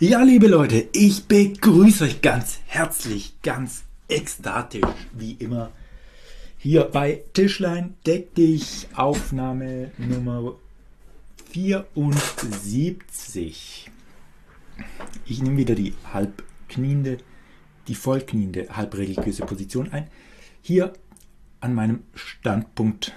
Ja, liebe Leute, ich begrüße euch ganz herzlich, ganz ekstatisch, wie immer, hier bei Tischlein Deck dich, Aufnahme Nummer 74. Ich nehme wieder die vollkniende, halbreligiöse Position ein. Hier an meinem Standpunkt,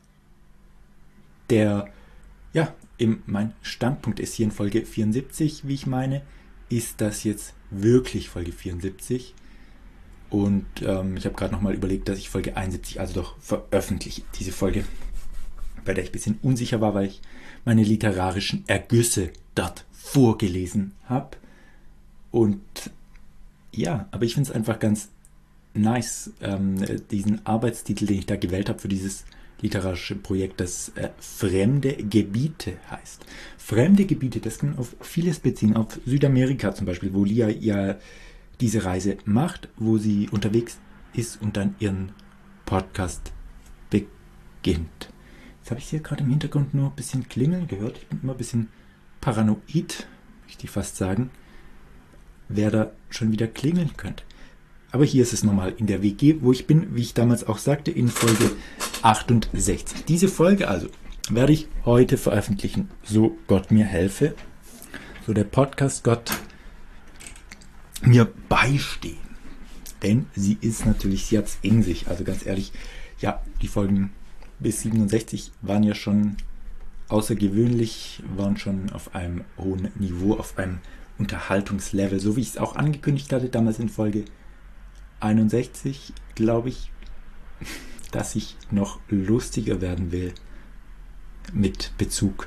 mein Standpunkt ist hier in Folge 74, wie ich meine, ist das jetzt wirklich Folge 74. Und ich habe gerade nochmal überlegt, dass ich Folge 71 also doch veröffentliche, diese Folge, bei der ich ein bisschen unsicher war, weil ich meine literarischen Ergüsse dort vorgelesen habe. Und ja, aber ich finde es einfach ganz nice, diesen Arbeitstitel, den ich da gewählt habe für dieses literarische Projekt, das Fremde Gebiete heißt. Fremde Gebiete, das kann auf vieles beziehen, auf Südamerika zum Beispiel, wo Lia ja diese Reise macht, wo sie unterwegs ist und dann ihren Podcast beginnt. Jetzt habe ich hier gerade im Hintergrund nur ein bisschen klingeln gehört. Ich bin immer ein bisschen paranoid, möchte ich fast sagen, wer da schon wieder klingeln könnte. Aber hier ist es nochmal in der WG, wo ich bin, wie ich damals auch sagte, in Folge 68. Diese Folge also werde ich heute veröffentlichen, so Gott mir helfe, so der Podcast Gott mir beistehen. Denn sie hat es in sich. Also ganz ehrlich, ja, die Folgen bis 67 waren ja schon außergewöhnlich, waren schon auf einem hohen Niveau, auf einem Unterhaltungslevel, so wie ich es auch angekündigt hatte, damals in Folge 61, glaube ich, dass ich noch lustiger werden will mit Bezug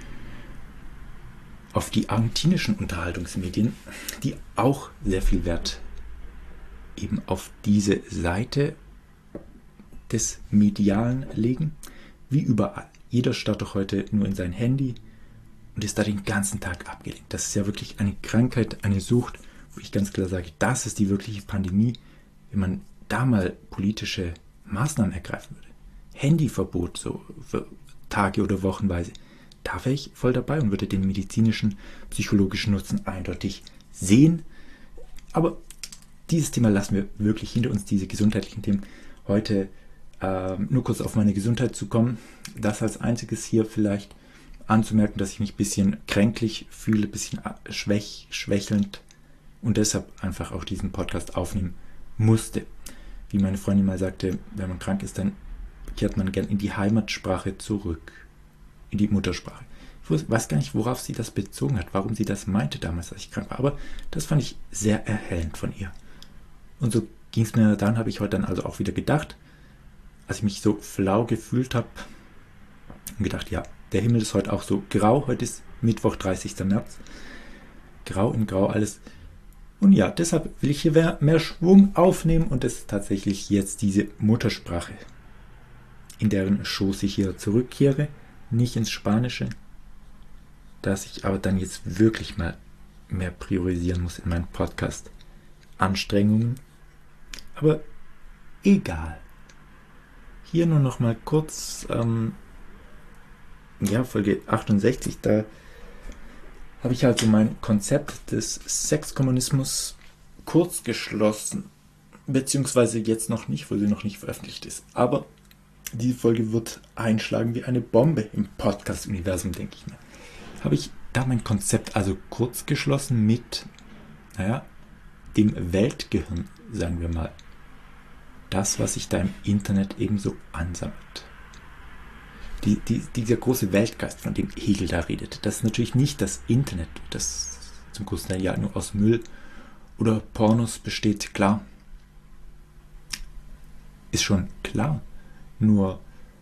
auf die argentinischen Unterhaltungsmedien, die auch sehr viel Wert eben auf diese Seite des Medialen legen, wie überall. Jeder starrt doch heute nur in sein Handy und ist da den ganzen Tag abgelenkt. Das ist ja wirklich eine Krankheit, eine Sucht, wo ich ganz klar sage, das ist die wirkliche Pandemie. Wenn man da mal politische Maßnahmen ergreifen würde, Handyverbot so für Tage oder Wochenweise, da wäre ich voll dabei und würde den medizinischen, psychologischen Nutzen eindeutig sehen. Aber dieses Thema lassen wir wirklich hinter uns, diese gesundheitlichen Themen. Heute nur kurz auf meine Gesundheit zu kommen, das als einziges hier vielleicht anzumerken, dass ich mich ein bisschen kränklich fühle, ein bisschen schwächelnd und deshalb einfach auch diesen Podcast aufnehmen musste. Wie meine Freundin mal sagte, wenn man krank ist, dann kehrt man gern in die Heimatsprache zurück, in die Muttersprache. Ich weiß gar nicht, worauf sie das bezogen hat, warum sie das meinte damals, als ich krank war, aber das fand ich sehr erhellend von ihr. Und so ging es mir dann, habe ich heute dann also auch wieder gedacht, als ich mich so flau gefühlt habe und gedacht, ja, der Himmel ist heute auch so grau, heute ist Mittwoch, 30. März, grau in grau alles. Und ja, deshalb will ich hier mehr Schwung aufnehmen und das ist tatsächlich jetzt diese Muttersprache, in deren Schoß ich hier zurückkehre, nicht ins Spanische, dass ich aber dann jetzt wirklich mal mehr priorisieren muss in meinem Podcast. Anstrengungen, aber egal. Hier nur noch mal kurz, Folge 68, da habe ich also mein Konzept des Sexkommunismus kurz geschlossen, beziehungsweise jetzt noch nicht, weil sie noch nicht veröffentlicht ist. Aber die Folge wird einschlagen wie eine Bombe im Podcast-Universum, denke ich mir. Habe ich da mein Konzept also kurz geschlossen mit, dem Weltgehirn, sagen wir mal. Das, was sich da im Internet ebenso ansammelt. Dieser große Weltgeist, von dem Hegel da redet, das ist natürlich nicht das Internet, das zum großen Teil ja nur aus Müll oder Pornos besteht, klar. Ist schon klar. Nur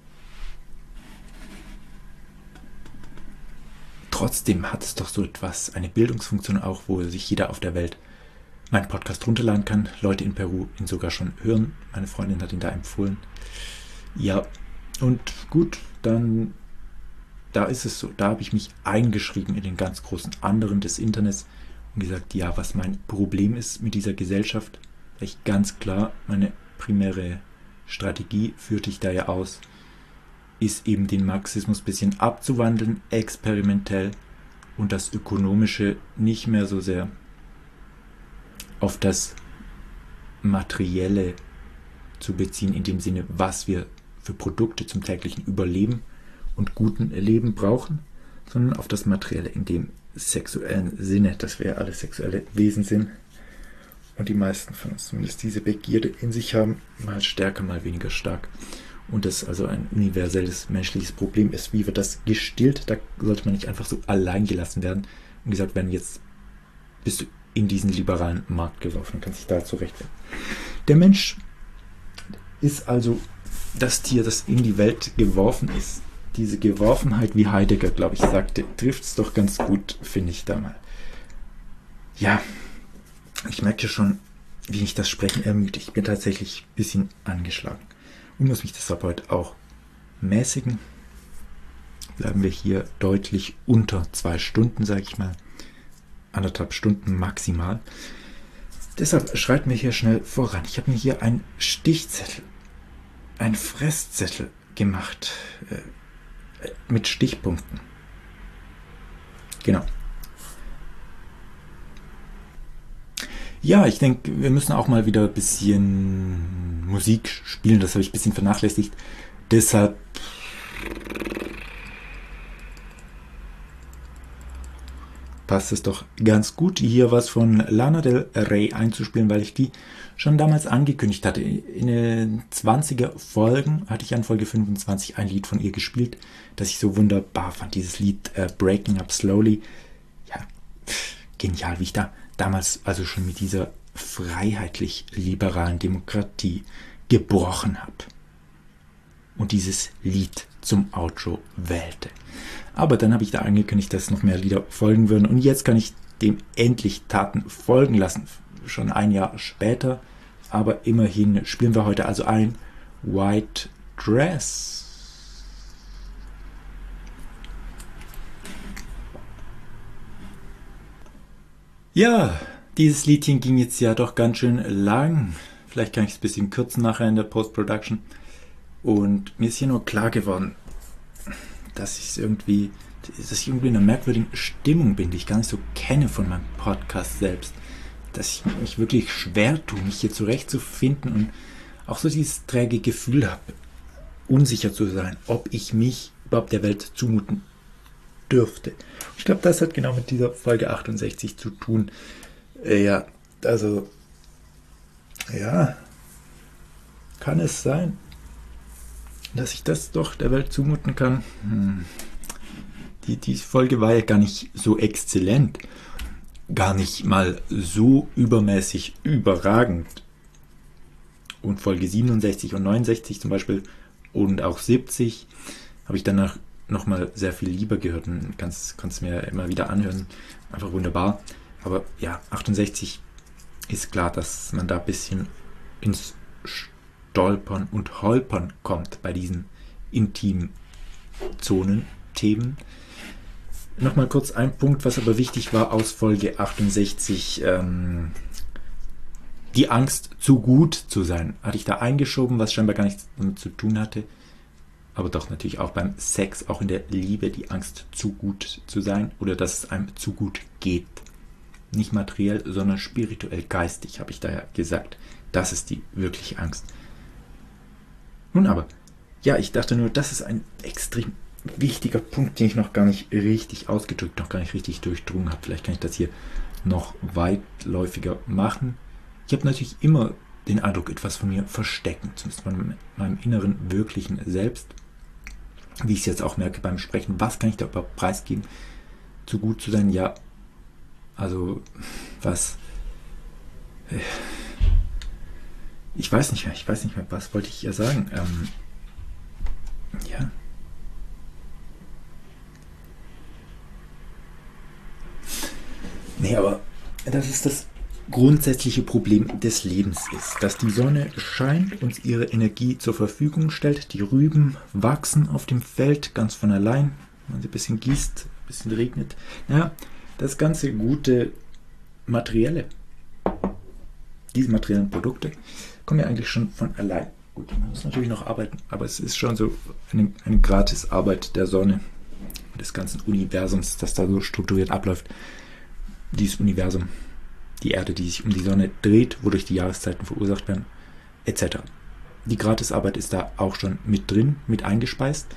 trotzdem hat es doch so etwas, eine Bildungsfunktion auch, wo sich jeder auf der Welt meinen Podcast runterladen kann. Leute in Peru ihn sogar schon hören. Meine Freundin hat ihn da empfohlen. Ja, und gut, dann da ist es so. Da habe ich mich eingeschrieben in den ganz großen anderen des Internets und gesagt, ja, was mein Problem ist mit dieser Gesellschaft, weil ich ganz klar, meine primäre Strategie führte ich da ja aus, ist eben den Marxismus ein bisschen abzuwandeln, experimentell, und das Ökonomische nicht mehr so sehr auf das Materielle zu beziehen, in dem Sinne, was wir für Produkte zum täglichen Überleben und guten Leben brauchen, sondern auf das Materielle in dem sexuellen Sinne, dass wir alle sexuelle Wesen sind und die meisten von uns zumindest diese Begierde in sich haben, mal stärker, mal weniger stark. Und das also ein universelles menschliches Problem ist. Wie wird das gestillt? Da sollte man nicht einfach so allein gelassen werden und gesagt werden, jetzt bist du in diesen liberalen Markt geworfen und kannst dich da zurechtfinden. Der Mensch ist also das Tier, das in die Welt geworfen ist. Diese Geworfenheit, wie Heidegger, glaube ich, sagte, trifft es doch ganz gut, finde ich da mal. Ja, ich merke schon, wie ich das Sprechen ermüdet. Ich bin tatsächlich ein bisschen angeschlagen und muss mich deshalb heute auch mäßigen. Bleiben wir hier deutlich unter 2 Stunden, sage ich mal. 1,5 Stunden maximal. Deshalb schreiten wir hier schnell voran. Ich habe mir hier einen Stichzettel, einen Fresszettel gemacht mit Stichpunkten. Genau. Ja, ich denke, wir müssen auch mal wieder ein bisschen Musik spielen. Das habe ich ein bisschen vernachlässigt. Deshalb passt es doch ganz gut, hier was von Lana Del Rey einzuspielen, weil ich die schon damals angekündigt hatte. In den 20er Folgen hatte ich an Folge 25 ein Lied von ihr gespielt, das ich so wunderbar fand. Dieses Lied Breaking Up Slowly. Ja, genial, wie ich da damals also schon mit dieser freiheitlich-liberalen Demokratie gebrochen habe. Und dieses Lied zum Outro wählte. Aber dann habe ich da angekündigt, dass noch mehr Lieder folgen würden. Und jetzt kann ich dem endlich Taten folgen lassen. Schon ein Jahr später. Aber immerhin spielen wir heute also ein White Dress. Ja, dieses Liedchen ging jetzt ja doch ganz schön lang. Vielleicht kann ich es ein bisschen kürzen nachher in der Post-Production. Und mir ist hier nur klar geworden, dass ich irgendwie in einer merkwürdigen Stimmung bin, die ich gar nicht so kenne von meinem Podcast selbst. Dass ich mich wirklich schwer tue, mich hier zurechtzufinden und auch so dieses träge Gefühl habe, unsicher zu sein, ob ich mich überhaupt der Welt zumuten dürfte. Ich glaube, das hat genau mit dieser Folge 68 zu tun. Ja, also, ja, kann es sein, dass ich das doch der Welt zumuten kann? Die Folge war ja gar nicht so exzellent, gar nicht mal so übermäßig überragend. Und Folge 67 und 69 zum Beispiel und auch 70 habe ich danach nochmal sehr viel lieber gehört und kannst mir immer wieder anhören. Einfach wunderbar. Aber ja, 68 ist klar, dass man da ein bisschen ins Stolpern und Holpern kommt bei diesen intimen Zonen-Themen. Nochmal kurz ein Punkt, was aber wichtig war aus Folge 68, die Angst, zu gut zu sein. Hatte ich da eingeschoben, was scheinbar gar nichts damit zu tun hatte. Aber doch natürlich auch beim Sex, auch in der Liebe, die Angst, zu gut zu sein oder dass es einem zu gut geht. Nicht materiell, sondern spirituell, geistig, habe ich daher gesagt. Das ist die wirkliche Angst. Nun aber, ja, ich dachte nur, das ist ein extrem wichtiger Punkt, den ich noch gar nicht richtig ausgedrückt, noch gar nicht richtig durchdrungen habe. Vielleicht kann ich das hier noch weitläufiger machen. Ich habe natürlich immer den Eindruck, etwas von mir verstecken, zumindest von meinem inneren, wirklichen Selbst. Wie ich es jetzt auch merke beim Sprechen, was kann ich da überhaupt preisgeben? Zu gut zu sein, ja. Also, was? Ich weiß nicht mehr, was wollte ich ja sagen? Ja. Nee, aber das ist das grundsätzliche Problem des Lebens ist, dass die Sonne scheint, uns ihre Energie zur Verfügung stellt, die Rüben wachsen auf dem Feld ganz von allein, wenn man sie ein bisschen gießt, ein bisschen regnet. Ja, das ganze gute Materielle, diese materiellen Produkte, kommen ja eigentlich schon von allein. Gut, man muss natürlich noch arbeiten, aber es ist schon so eine Gratisarbeit der Sonne. des ganzen Universums, das da so strukturiert abläuft. Dieses Universum, die Erde, die sich um die Sonne dreht, wodurch die Jahreszeiten verursacht werden, etc. Die Gratisarbeit ist da auch schon mit drin, mit eingespeist.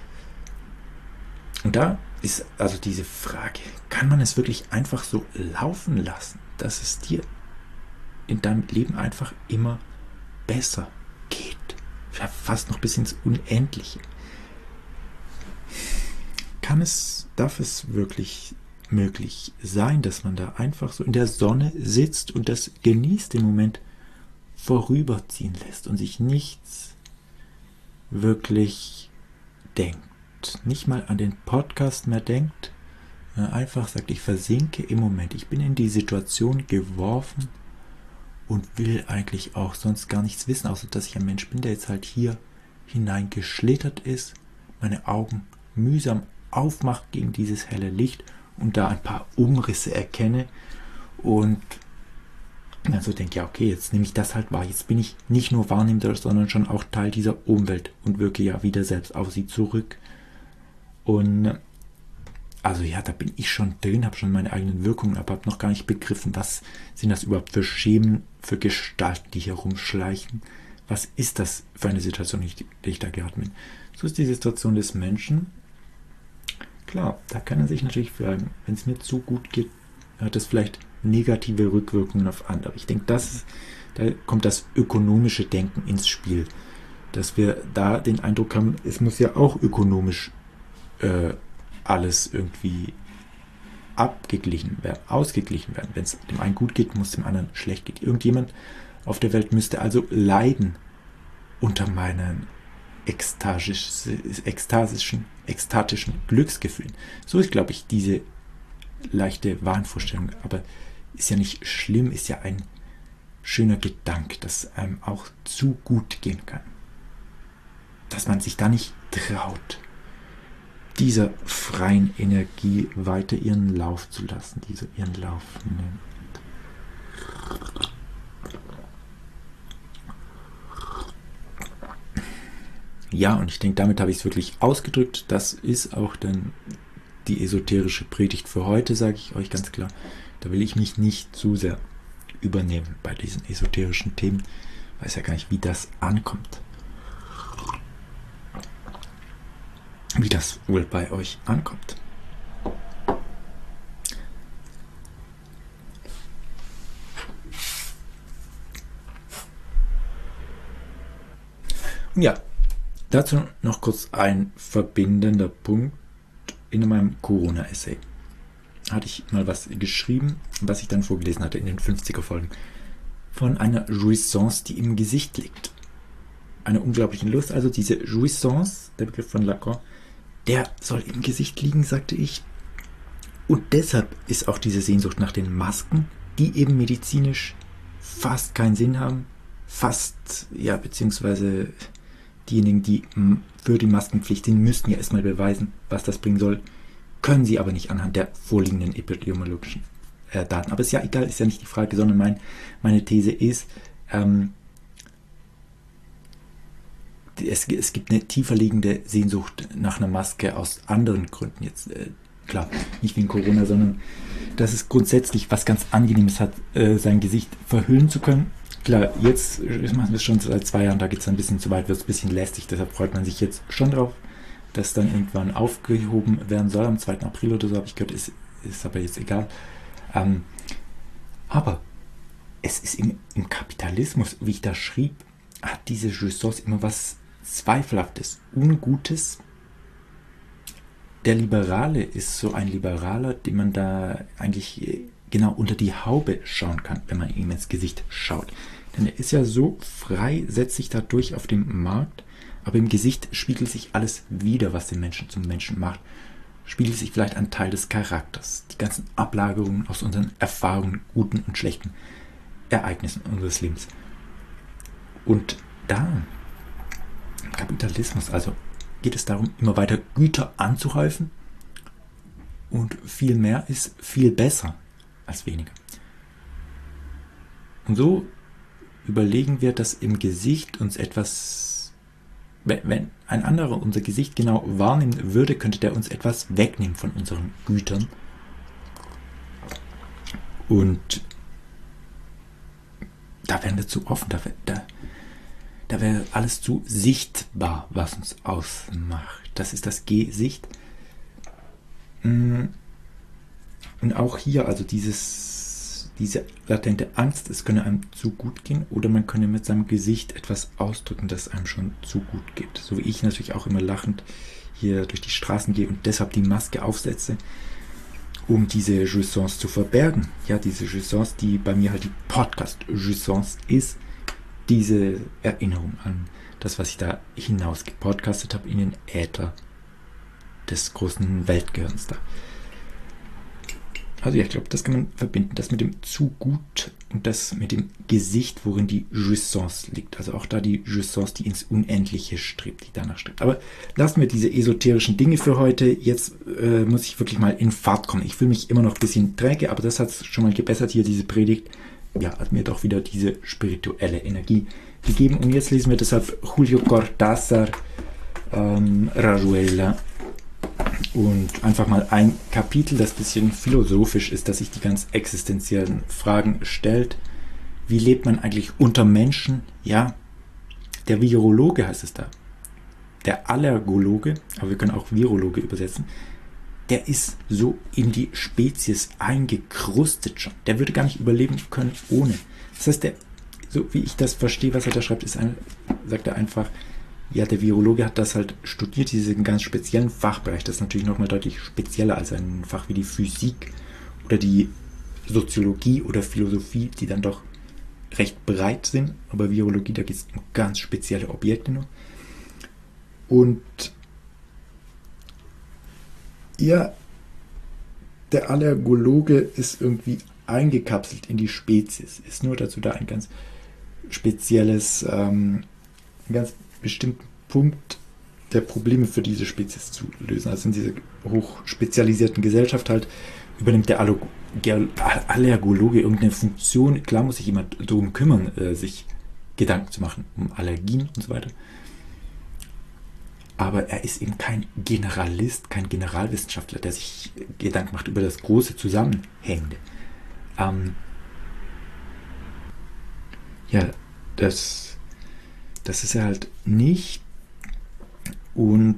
Und da ist also diese Frage, kann man es wirklich einfach so laufen lassen, dass es dir in deinem Leben einfach immer besser geht? Ja, fast noch bis ins Unendliche. Darf es wirklich möglich sein, dass man da einfach so in der Sonne sitzt und das genießt, den Moment vorüberziehen lässt und sich nichts wirklich denkt? Nicht mal an den Podcast mehr denkt, einfach sagt, ich versinke im Moment, ich bin in die Situation geworfen und will eigentlich auch sonst gar nichts wissen, außer dass ich ein Mensch bin, der jetzt halt hier hineingeschlittert ist, meine Augen mühsam aufmacht gegen dieses helle Licht und da ein paar Umrisse erkenne und dann so denke, ja okay, jetzt nehme ich das halt wahr, jetzt bin ich nicht nur Wahrnehmender, sondern schon auch Teil dieser Umwelt und wirke ja wieder selbst auf sie zurück. Und also ja, da bin ich schon drin, habe schon meine eigenen Wirkungen, aber habe noch gar nicht begriffen, was sind das überhaupt für Schemen, für Gestalten, die hier rumschleichen. Was ist das für eine Situation, in der ich da geraten bin? So ist die Situation des Menschen. Klar, da kann er sich natürlich fragen, wenn es mir zu gut geht, hat es vielleicht negative Rückwirkungen auf andere. Ich denke, da kommt das ökonomische Denken ins Spiel. Dass wir da den Eindruck haben, es muss ja auch ökonomisch alles irgendwie ausgeglichen werden. Wenn es dem einen gut geht, muss dem anderen schlecht gehen. Irgendjemand auf der Welt müsste also leiden unter meinen ekstatischen Glücksgefühlen. So ist, glaube ich, diese leichte Wahnvorstellung. Aber ist ja nicht schlimm, ist ja ein schöner Gedanke, dass einem auch zu gut gehen kann. Dass man sich da nicht traut, dieser freien Energie weiter ihren Lauf zu lassen, diese ihren Lauf nimmt. Ja, und ich denke, damit habe ich es wirklich ausgedrückt. Das ist auch dann die esoterische Predigt für heute, sage ich euch ganz klar. Da will ich mich nicht zu sehr übernehmen bei diesen esoterischen Themen. Ich weiß ja gar nicht, wie das ankommt. Wie das wohl bei euch ankommt. Ja, dazu noch kurz ein verbindender Punkt in meinem Corona-Essay. Hatte ich mal was geschrieben, was ich dann vorgelesen hatte in den 50er-Folgen. Von einer Jouissance, die im Gesicht liegt. Eine unglaubliche Lust. Also diese Jouissance, der Begriff von Lacan, der soll im Gesicht liegen, sagte ich. Und deshalb ist auch diese Sehnsucht nach den Masken, die eben medizinisch fast keinen Sinn haben, beziehungsweise diejenigen, die für die Maskenpflicht sind, müssten ja erstmal beweisen, was das bringen soll, können sie aber nicht anhand der vorliegenden epidemiologischen Daten. Aber ist ja egal, ist ja nicht die Frage, sondern meine These ist, es gibt eine tiefer liegende Sehnsucht nach einer Maske aus anderen Gründen. Jetzt, klar, nicht wegen Corona, sondern dass es grundsätzlich was ganz Angenehmes hat, sein Gesicht verhüllen zu können. Klar, jetzt machen wir es schon seit 2 Jahren, da geht es ein bisschen zu weit, wird es ein bisschen lästig, deshalb freut man sich jetzt schon drauf, dass dann irgendwann aufgehoben werden soll, am 2. April oder so, habe ich gehört, ist aber jetzt egal. Aber es ist im Kapitalismus, wie ich da schrieb, hat diese Jouissance immer was Zweifelhaftes, Ungutes. Der Liberale ist so ein Liberaler, dem man da eigentlich genau unter die Haube schauen kann, wenn man ihm ins Gesicht schaut. Denn er ist ja so frei, setzt sich dadurch auf dem Markt, aber im Gesicht spiegelt sich alles wieder, was den Menschen zum Menschen macht. Spiegelt sich vielleicht ein Teil des Charakters, die ganzen Ablagerungen aus unseren Erfahrungen, guten und schlechten Ereignissen unseres Lebens. Und da, im Kapitalismus, also geht es darum, immer weiter Güter anzuhäufen und viel mehr ist viel besser als weniger. Und so überlegen wir, dass im Gesicht uns etwas wenn ein anderer unser Gesicht genau wahrnehmen würde, könnte der uns etwas wegnehmen von unseren Gütern. Und da wären wir zu offen, da wäre alles zu sichtbar, was uns ausmacht. Das ist das Gesicht. Und auch hier, also diese latente Angst, es könne einem zu gut gehen, oder man könne mit seinem Gesicht etwas ausdrücken, das einem schon zu gut geht. So wie ich natürlich auch immer lachend hier durch die Straßen gehe und deshalb die Maske aufsetze, um diese Jouissance zu verbergen. Ja, diese Jouissance, die bei mir halt die Podcast-Jouissance ist, diese Erinnerung an das, was ich da hinaus gepodcastet habe in den Äther des großen Weltgehirns da. Also ja, ich glaube, das kann man verbinden, das mit dem zu gut und das mit dem Gesicht, worin die Jouissance liegt. Also auch da die Jouissance, die ins Unendliche strebt, die danach strebt. Aber lassen wir diese esoterischen Dinge für heute. Jetzt muss ich wirklich mal in Fahrt kommen. Ich fühle mich immer noch ein bisschen träge, aber das hat es schon mal gebessert hier, diese Predigt. Ja, hat mir doch wieder diese spirituelle Energie gegeben. Und jetzt lesen wir deshalb Julio Cortázar, Rayuela. Und einfach mal ein Kapitel, das ein bisschen philosophisch ist, das sich die ganz existenziellen Fragen stellt. Wie lebt man eigentlich unter Menschen? Ja, der Virologe heißt es da. Der Allergologe, aber wir können auch Virologe übersetzen, der ist so in die Spezies eingekrustet schon. Der würde gar nicht überleben können ohne. Das heißt, so wie ich das verstehe, was er da schreibt, sagt er einfach, ja, der Virologe hat das halt studiert, diesen ganz speziellen Fachbereich. Das ist natürlich nochmal deutlich spezieller als ein Fach wie die Physik oder die Soziologie oder Philosophie, die dann doch recht breit sind. Aber Virologie, da geht es um ganz spezielle Objekte nur. Und ja, der Allergologe ist irgendwie eingekapselt in die Spezies. Ist nur dazu da ein ganz spezielles, ganz bestimmten Punkt der Probleme für diese Spezies zu lösen. Also in dieser hochspezialisierten Gesellschaft halt übernimmt der Allergologe irgendeine Funktion. Klar muss sich jemand darum kümmern, sich Gedanken zu machen um Allergien und so weiter. Aber er ist eben kein Generalist, kein Generalwissenschaftler, der sich Gedanken macht über das große Zusammenhängende. Ja, das ist er halt nicht. Und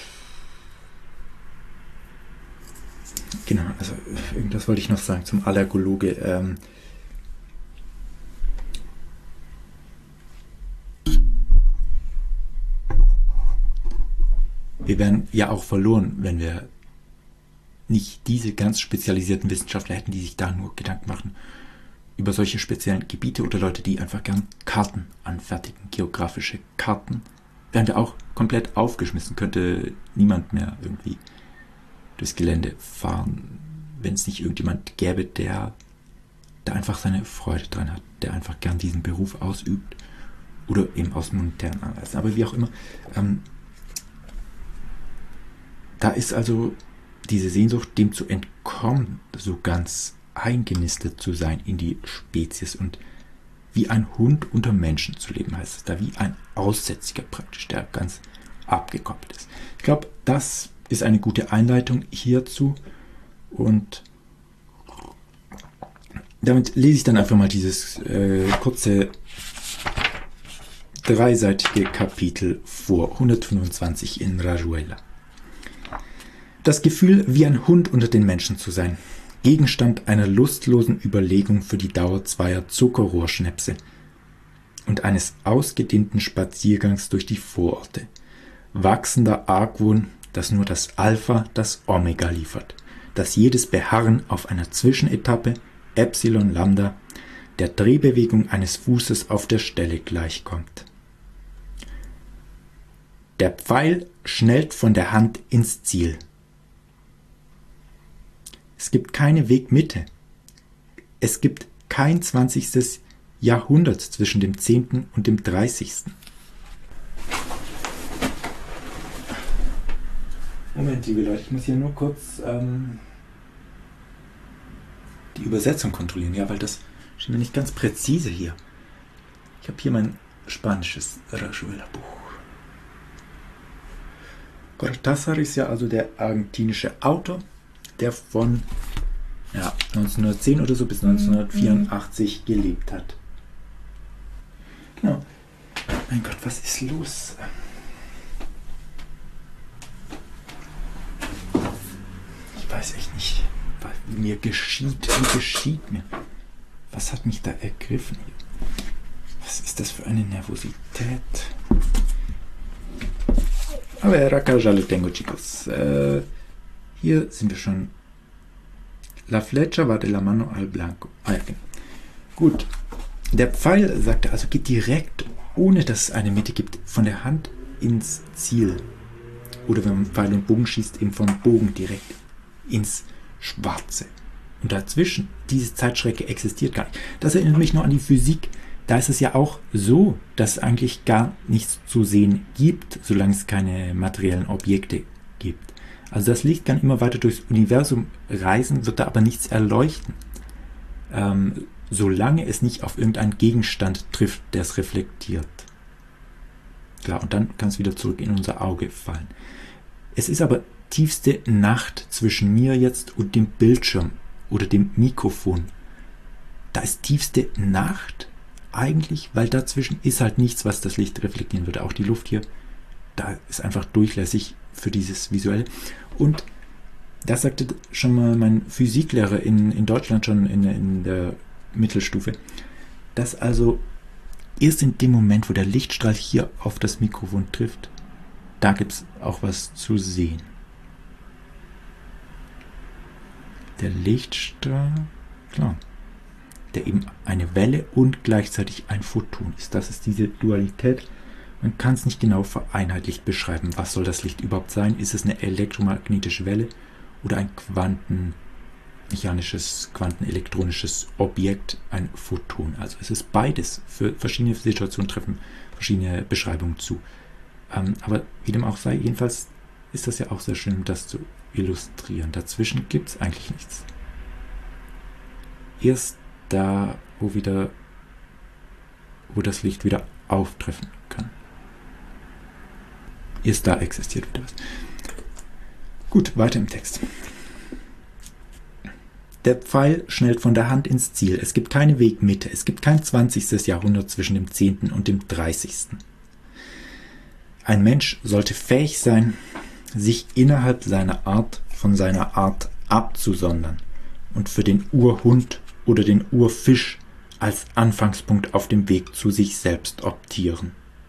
genau, also irgendwas wollte ich noch sagen zum Allergologe. Wir wären ja auch verloren, wenn wir nicht diese ganz spezialisierten Wissenschaftler hätten, die sich da nur Gedanken machen über solche speziellen Gebiete oder Leute, die einfach gern Karten anfertigen, geografische Karten. Wären wir auch komplett aufgeschmissen, könnte niemand mehr irgendwie durchs Gelände fahren, wenn es nicht irgendjemand gäbe, der da einfach seine Freude dran hat, der einfach gern diesen Beruf ausübt oder eben aus monetären Anlässen. Aber wie auch immer, da ist also diese Sehnsucht, dem zu entkommen, so ganz eingenistet zu sein in die Spezies und wie ein Hund unter Menschen zu leben, heißt es da, wie ein Aussätziger praktisch, der ganz abgekoppelt ist. Ich glaube, das ist eine gute Einleitung hierzu und damit lese ich dann einfach mal dieses kurze dreiseitige Kapitel vor, 125 in Rayuela. Das Gefühl, wie ein Hund unter den Menschen zu sein. Gegenstand einer lustlosen Überlegung für die Dauer zweier Zuckerrohrschnäpse und eines ausgedehnten Spaziergangs durch die Vororte. Wachsender Argwohn, dass nur das Alpha das Omega liefert, dass jedes Beharren auf einer Zwischenetappe, Epsilon Lambda, der Drehbewegung eines Fußes auf der Stelle gleichkommt. Der Pfeil schnellt von der Hand ins Ziel. Es gibt keine Wegmitte. Es gibt kein 20. Jahrhundert zwischen dem 10. und dem 30. Moment, liebe Leute, ich muss hier nur kurz die Übersetzung kontrollieren, ja, weil das steht mir nicht ganz präzise hier. Ich habe hier mein spanisches Rayuela-Buch. Cortázar ist ja also der argentinische Autor, der von 1910 oder so bis 1984 gelebt hat. Genau. Mein Gott, was ist los? Ich weiß echt nicht, was mir geschieht. Wie geschieht mir? Was hat mich da ergriffen hier? Was ist das für eine Nervosität? Aber acá ya lo tengo, chicos. Hier sind wir schon. La flecha va de la mano al blanco. Ja, genau. Gut. Der Pfeil, sagt er, also geht direkt, ohne dass es eine Mitte gibt, von der Hand ins Ziel. Oder wenn man Pfeil und Bogen schießt, eben vom Bogen direkt ins Schwarze. Und dazwischen, diese Zeitstrecke existiert gar nicht. Das erinnert mich noch an die Physik. Da ist es ja auch so, dass es eigentlich gar nichts zu sehen gibt, solange es keine materiellen Objekte gibt. Also das Licht kann immer weiter durchs Universum reisen, wird da aber nichts erleuchten. Solange es nicht auf irgendeinen Gegenstand trifft, der es reflektiert. Klar, und dann kann es wieder zurück in unser Auge fallen. Es ist aber tiefste Nacht zwischen mir jetzt und dem Bildschirm oder dem Mikrofon. Da ist tiefste Nacht eigentlich, weil dazwischen ist halt nichts, was das Licht reflektieren würde. Auch die Luft hier, da ist einfach durchlässig für dieses Visuelle. Und das sagte schon mal mein Physiklehrer in Deutschland schon in der Mittelstufe, dass also erst in dem Moment, wo der Lichtstrahl hier auf das Mikrofon trifft, da gibt es auch was zu sehen. Der Lichtstrahl, klar, der eben eine Welle und gleichzeitig ein Photon ist. Das ist diese Dualität. Man kann es nicht genau vereinheitlicht beschreiben. Was soll das Licht überhaupt sein? Ist es eine elektromagnetische Welle oder ein quantenmechanisches, quantenelektronisches Objekt, ein Photon? Also es ist beides. Für verschiedene Situationen treffen verschiedene Beschreibungen zu. Aber wie dem auch sei, jedenfalls ist das ja auch sehr schön, das zu illustrieren. Dazwischen gibt es eigentlich nichts. Erst da, wo das Licht wieder auftreffen kann. Erst da existiert wieder was. Gut, weiter im Text. Der Pfeil schnellt von der Hand ins Ziel. Es gibt keine Wegmitte. Es gibt kein 20. Jahrhundert zwischen dem 10. und dem 30. Ein Mensch sollte fähig sein, sich innerhalb seiner Art von seiner Art abzusondern und für den Urhund oder den Urfisch als Anfangspunkt auf dem Weg zu sich selbst optieren.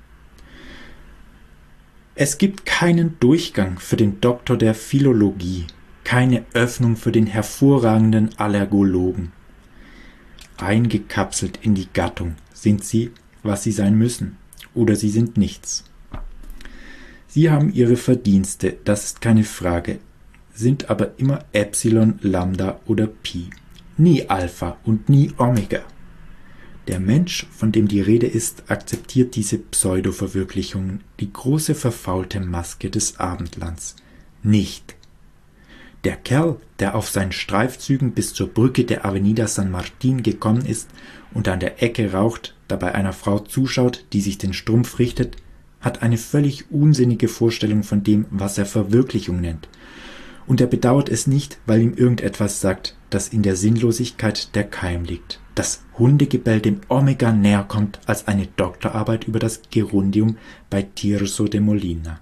Es gibt keinen Durchgang für den Doktor der Philologie, keine Öffnung für den hervorragenden Allergologen. Eingekapselt in die Gattung sind sie, was sie sein müssen, oder sie sind nichts. Sie haben ihre Verdienste, das ist keine Frage, sind aber immer Epsilon, Lambda oder Pi, nie Alpha und nie Omega. Der Mensch, von dem die Rede ist, akzeptiert diese Pseudo-Verwirklichungen, die große verfaulte Maske des Abendlands, nicht. Der Kerl, der auf seinen Streifzügen bis zur Brücke der Avenida San Martín gekommen ist und an der Ecke raucht, dabei einer Frau zuschaut, die sich den Strumpf richtet, hat eine völlig unsinnige Vorstellung von dem, was er Verwirklichung nennt. Und er bedauert es nicht, weil ihm irgendetwas sagt, das in der Sinnlosigkeit der Keim liegt. Das Hundegebell dem Omega näher kommt als eine Doktorarbeit über das Gerundium bei Tirso de Molina.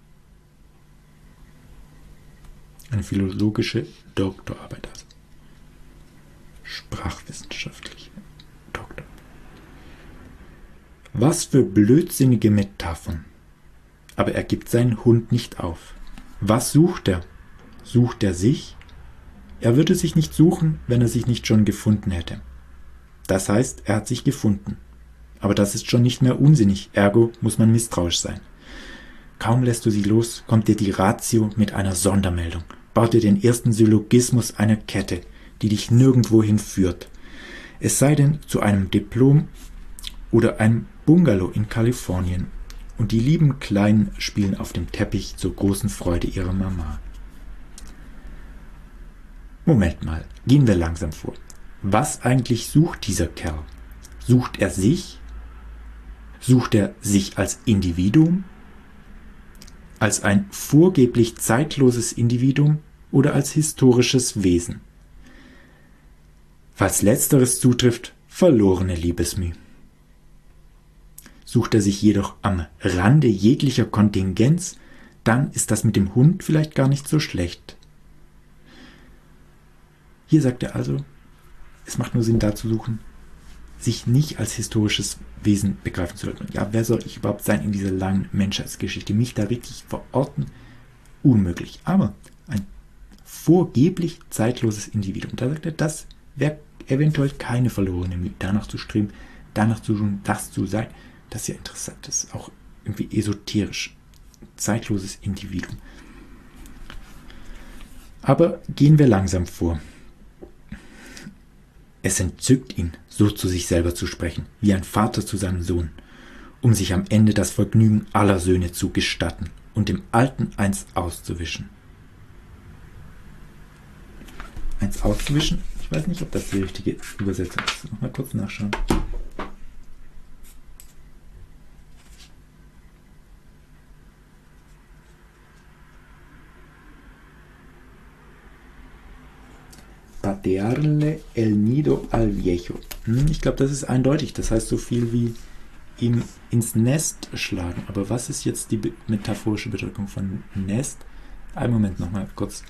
Eine philologische Doktorarbeit, also sprachwissenschaftliche Doktorarbeit. Was für blödsinnige Metaphern. Aber er gibt seinen Hund nicht auf. Was sucht er? Sucht er sich? Er würde sich nicht suchen, wenn er sich nicht schon gefunden hätte. Das heißt, er hat sich gefunden. Aber das ist schon nicht mehr unsinnig, ergo muss man misstrauisch sein. Kaum lässt du sie los, kommt dir die Ratio mit einer Sondermeldung, baut dir den ersten Syllogismus einer Kette, die dich nirgendwohin führt. Es sei denn zu einem Diplom oder einem Bungalow in Kalifornien. Und die lieben Kleinen spielen auf dem Teppich zur großen Freude ihrer Mama. Moment mal, gehen wir langsam vor. Was eigentlich sucht dieser Kerl? Sucht er sich? Sucht er sich als Individuum? als ein vorgeblich zeitloses Individuum oder als historisches Wesen. Falls Letzteres zutrifft, verlorene Liebesmüh. Sucht er sich jedoch am Rande jeglicher Kontingenz, dann ist das mit dem Hund vielleicht gar nicht so schlecht. Hier sagt er also, es macht nur Sinn, da zu suchen, sich nicht als historisches Wesen begreifen zu lassen. Ja, wer soll ich überhaupt sein in dieser langen Menschheitsgeschichte? Mich da richtig verorten? Unmöglich. Aber ein vorgeblich zeitloses Individuum. Da sagt er, das wäre eventuell keine verlorene Mühe, danach zu streben, danach zu tun, das zu sein. Das ist ja interessant. Das ist auch irgendwie esoterisch. Zeitloses Individuum. Aber gehen wir langsam vor. Es entzückt ihn, so zu sich selber zu sprechen, wie ein Vater zu seinem Sohn, um sich am Ende das Vergnügen aller Söhne zu gestatten und dem Alten eins auszuwischen. Eins auszuwischen? Ich weiß nicht, ob das die richtige Übersetzung ist. Noch mal kurz nachschauen. Patearle el nido al viejo. Ich glaube, das ist eindeutig. Das heißt so viel wie ihm ins Nest schlagen. Aber was ist jetzt die metaphorische Bedeutung von Nest? Einen Moment nochmal kurz.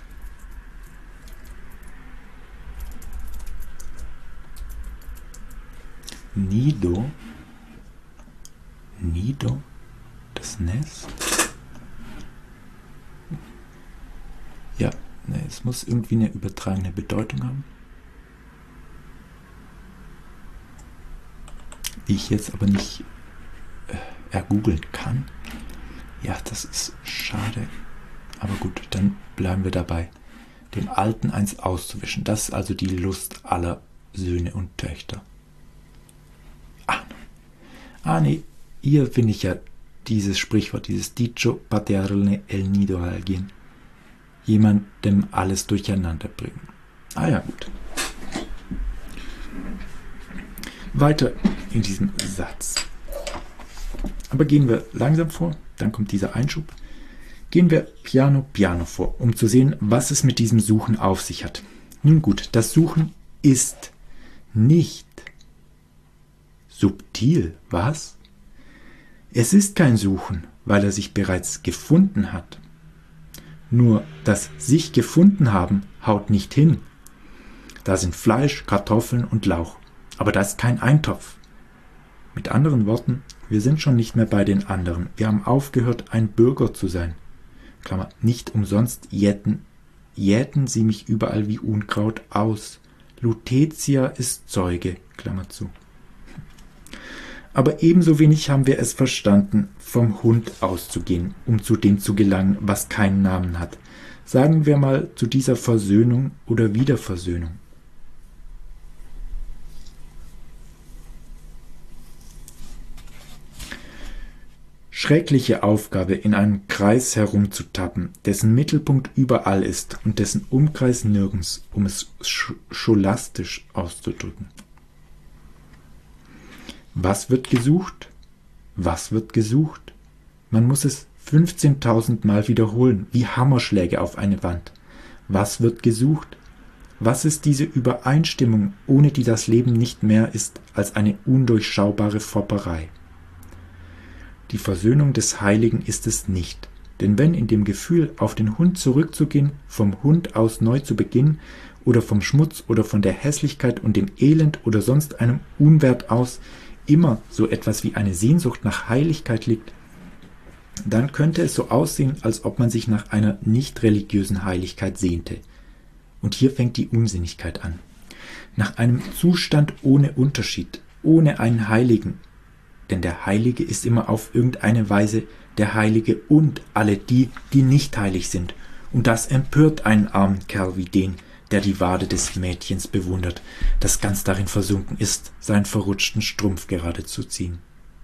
Nido. Nido. Das Nest. Ja. Ne, es muss irgendwie eine übertragene Bedeutung haben. Die ich jetzt aber nicht ergoogeln kann. Ja, das ist schade. Aber gut, dann bleiben wir dabei. Dem Alten eins auszuwischen. Das ist also die Lust aller Söhne und Töchter. Nee, hier finde ich ja dieses Sprichwort, dieses Dicho patearle el nido a alguien. Jemandem alles durcheinander bringen. Ja, gut. Weiter in diesem Satz. Aber gehen wir langsam vor, dann kommt dieser Einschub. Gehen wir piano piano vor, um zu sehen, was es mit diesem Suchen auf sich hat. Nun gut, das Suchen ist nicht subtil, was? Es ist kein Suchen, weil er sich bereits gefunden hat. Nur das sich gefunden haben haut nicht hin. Da sind Fleisch, Kartoffeln und Lauch. Aber das ist kein Eintopf. Mit anderen Worten, wir sind schon nicht mehr bei den anderen. Wir haben aufgehört, ein Bürger zu sein. Klammer, nicht umsonst jäten sie mich überall wie Unkraut aus. Lutetia ist Zeuge, Klammer zu. Aber ebenso wenig haben wir es verstanden, vom Hund auszugehen, um zu dem zu gelangen, was keinen Namen hat. Sagen wir mal zu dieser Versöhnung oder Wiederversöhnung. Schreckliche Aufgabe, in einem Kreis herumzutappen, dessen Mittelpunkt überall ist und dessen Umkreis nirgends, um es scholastisch auszudrücken. Was wird gesucht? Was wird gesucht? Man muss es 15.000 Mal wiederholen, wie Hammerschläge auf eine Wand. Was wird gesucht? Was ist diese Übereinstimmung, ohne die das Leben nicht mehr ist als eine undurchschaubare Fopperei? Die Versöhnung des Heiligen ist es nicht, denn wenn in dem Gefühl, auf den Hund zurückzugehen, vom Hund aus neu zu beginnen, oder vom Schmutz oder von der Hässlichkeit und dem Elend oder sonst einem Unwert aus, immer so etwas wie eine Sehnsucht nach Heiligkeit liegt, dann könnte es so aussehen, als ob man sich nach einer nicht religiösen Heiligkeit sehnte. Und hier fängt die Unsinnigkeit an. Nach einem Zustand ohne Unterschied, ohne einen Heiligen. Denn der Heilige ist immer auf irgendeine Weise der Heilige und alle die, die nicht heilig sind. Und das empört einen armen Kerl wie den, der die Wade des Mädchens bewundert, das ganz darin versunken ist, seinen verrutschten Strumpf gerade zu ziehen.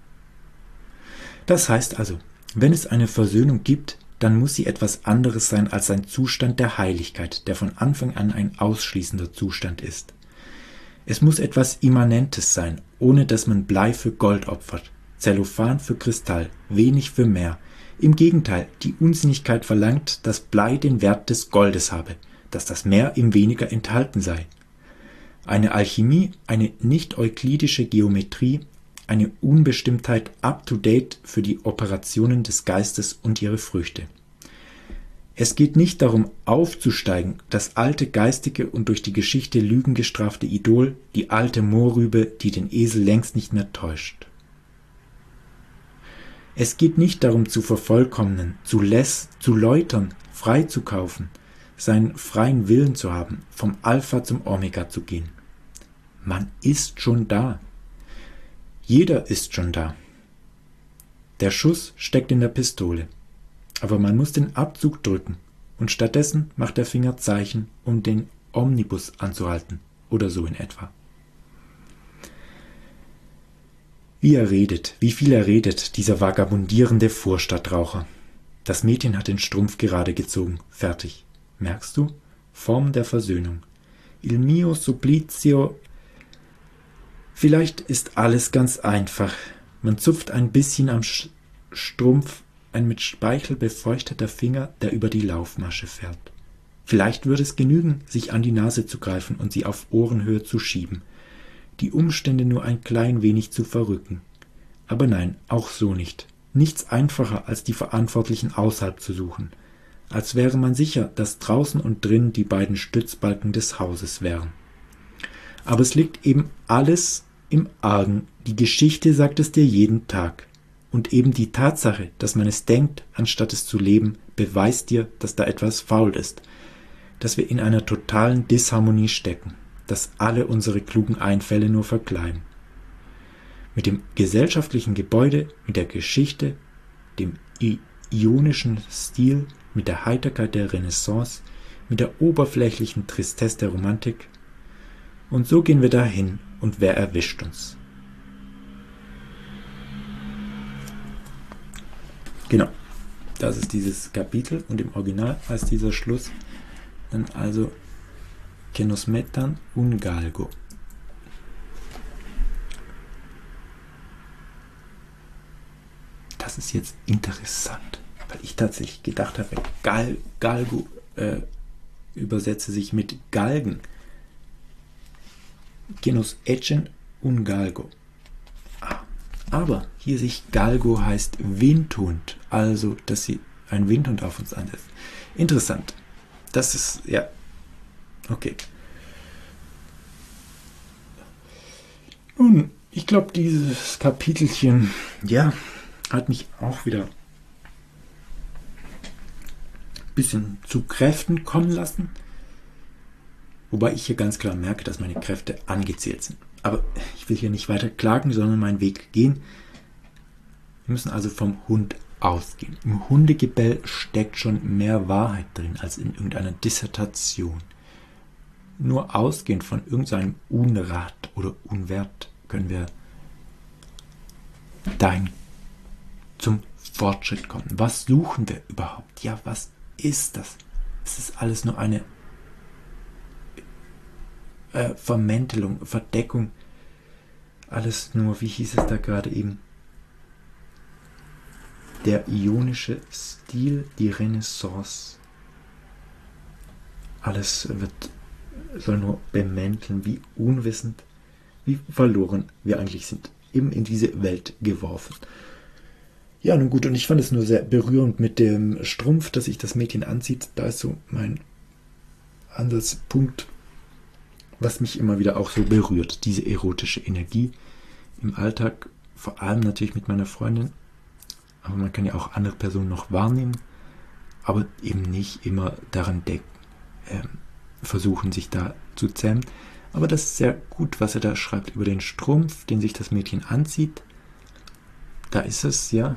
Das heißt also, wenn es eine Versöhnung gibt, dann muss sie etwas anderes sein als ein Zustand der Heiligkeit, der von Anfang an ein ausschließender Zustand ist. Es muss etwas Immanentes sein, ohne dass man Blei für Gold opfert, Zellophan für Kristall, wenig für mehr, Im Gegenteil, die Unsinnigkeit verlangt, dass Blei den Wert des Goldes habe, dass das Mehr im Weniger enthalten sei. Eine Alchemie, eine nicht-euklidische Geometrie, eine Unbestimmtheit up-to-date für die Operationen des Geistes und ihre Früchte. Es geht nicht darum, aufzusteigen, das alte geistige und durch die Geschichte lügengestrafte Idol, die alte Mohrrübe, die den Esel längst nicht mehr täuscht. Es geht nicht darum, zu vervollkommnen, zu läutern, frei zu kaufen, seinen freien Willen zu haben, vom Alpha zum Omega zu gehen. Man ist schon da. Jeder ist schon da. Der Schuss steckt in der Pistole. Aber man muss den Abzug drücken und stattdessen macht der Finger Zeichen, um den Omnibus anzuhalten oder so in etwa. Wie er redet, wie viel er redet, dieser vagabundierende Vorstadtraucher. Das Mädchen hat den Strumpf gerade gezogen. Fertig. Merkst du? Form der Versöhnung. Il mio supplizio. Vielleicht ist alles ganz einfach. Man zupft ein bisschen am Strumpf, ein mit Speichel befeuchteter Finger, der über die Laufmasche fährt. Vielleicht würde es genügen, sich an die Nase zu greifen und sie auf Ohrenhöhe zu schieben, die Umstände nur ein klein wenig zu verrücken. Aber nein, auch so nicht. Nichts einfacher, als die Verantwortlichen außerhalb zu suchen, als wäre man sicher, dass draußen und drin die beiden Stützbalken des Hauses wären. Aber es liegt eben alles im Argen. Die Geschichte sagt es dir jeden Tag. Und eben die Tatsache, dass man es denkt, anstatt es zu leben, beweist dir, dass da etwas faul ist, dass wir in einer totalen Disharmonie stecken, dass alle unsere klugen Einfälle nur verkleiden. Mit dem gesellschaftlichen Gebäude, mit der Geschichte, dem ionischen Stil, mit der Heiterkeit der Renaissance, mit der oberflächlichen Tristesse der Romantik. Und so gehen wir dahin, und wer erwischt uns? Genau, das ist dieses Kapitel und im Original heißt dieser Schluss dann also que nos metan un galgo. Das ist jetzt interessant, weil ich tatsächlich gedacht habe, Galgo übersetze sich mit Galgen. Que nos echen un galgo. Aber hier sich Galgo heißt Windhund, also dass sie ein Windhund auf uns ansetzt. Interessant. Das ist, ja, okay. Nun, ich glaube, dieses Kapitelchen, ja, hat mich auch wieder ein bisschen zu Kräften kommen lassen. Wobei ich hier ganz klar merke, dass meine Kräfte angezählt sind. Aber ich will hier nicht weiter klagen, sondern meinen Weg gehen. Wir müssen also vom Hund ausgehen. Im Hundegebell steckt schon mehr Wahrheit drin als in irgendeiner Dissertation. Nur ausgehend von irgendeinem Unrat oder Unwert können wir dahin zum Fortschritt kommen. Was suchen wir überhaupt? Ja, was ist das? Es ist alles nur eine Vermäntelung, Verdeckung, alles nur, wie hieß es da gerade eben, der ionische Stil, die Renaissance, alles soll nur bemänteln, wie unwissend, wie verloren wir eigentlich sind, eben in diese Welt geworfen. Ja, nun gut, und ich fand es nur sehr berührend mit dem Strumpf, dass sich das Mädchen anzieht, da ist so mein Ansatzpunkt, was mich immer wieder auch so berührt, diese erotische Energie im Alltag, vor allem natürlich mit meiner Freundin, aber man kann ja auch andere Personen noch wahrnehmen, aber eben nicht immer daran versuchen, sich da zu zähmen. Aber das ist sehr gut, was er da schreibt über den Strumpf, den sich das Mädchen anzieht. Da ist es, ja,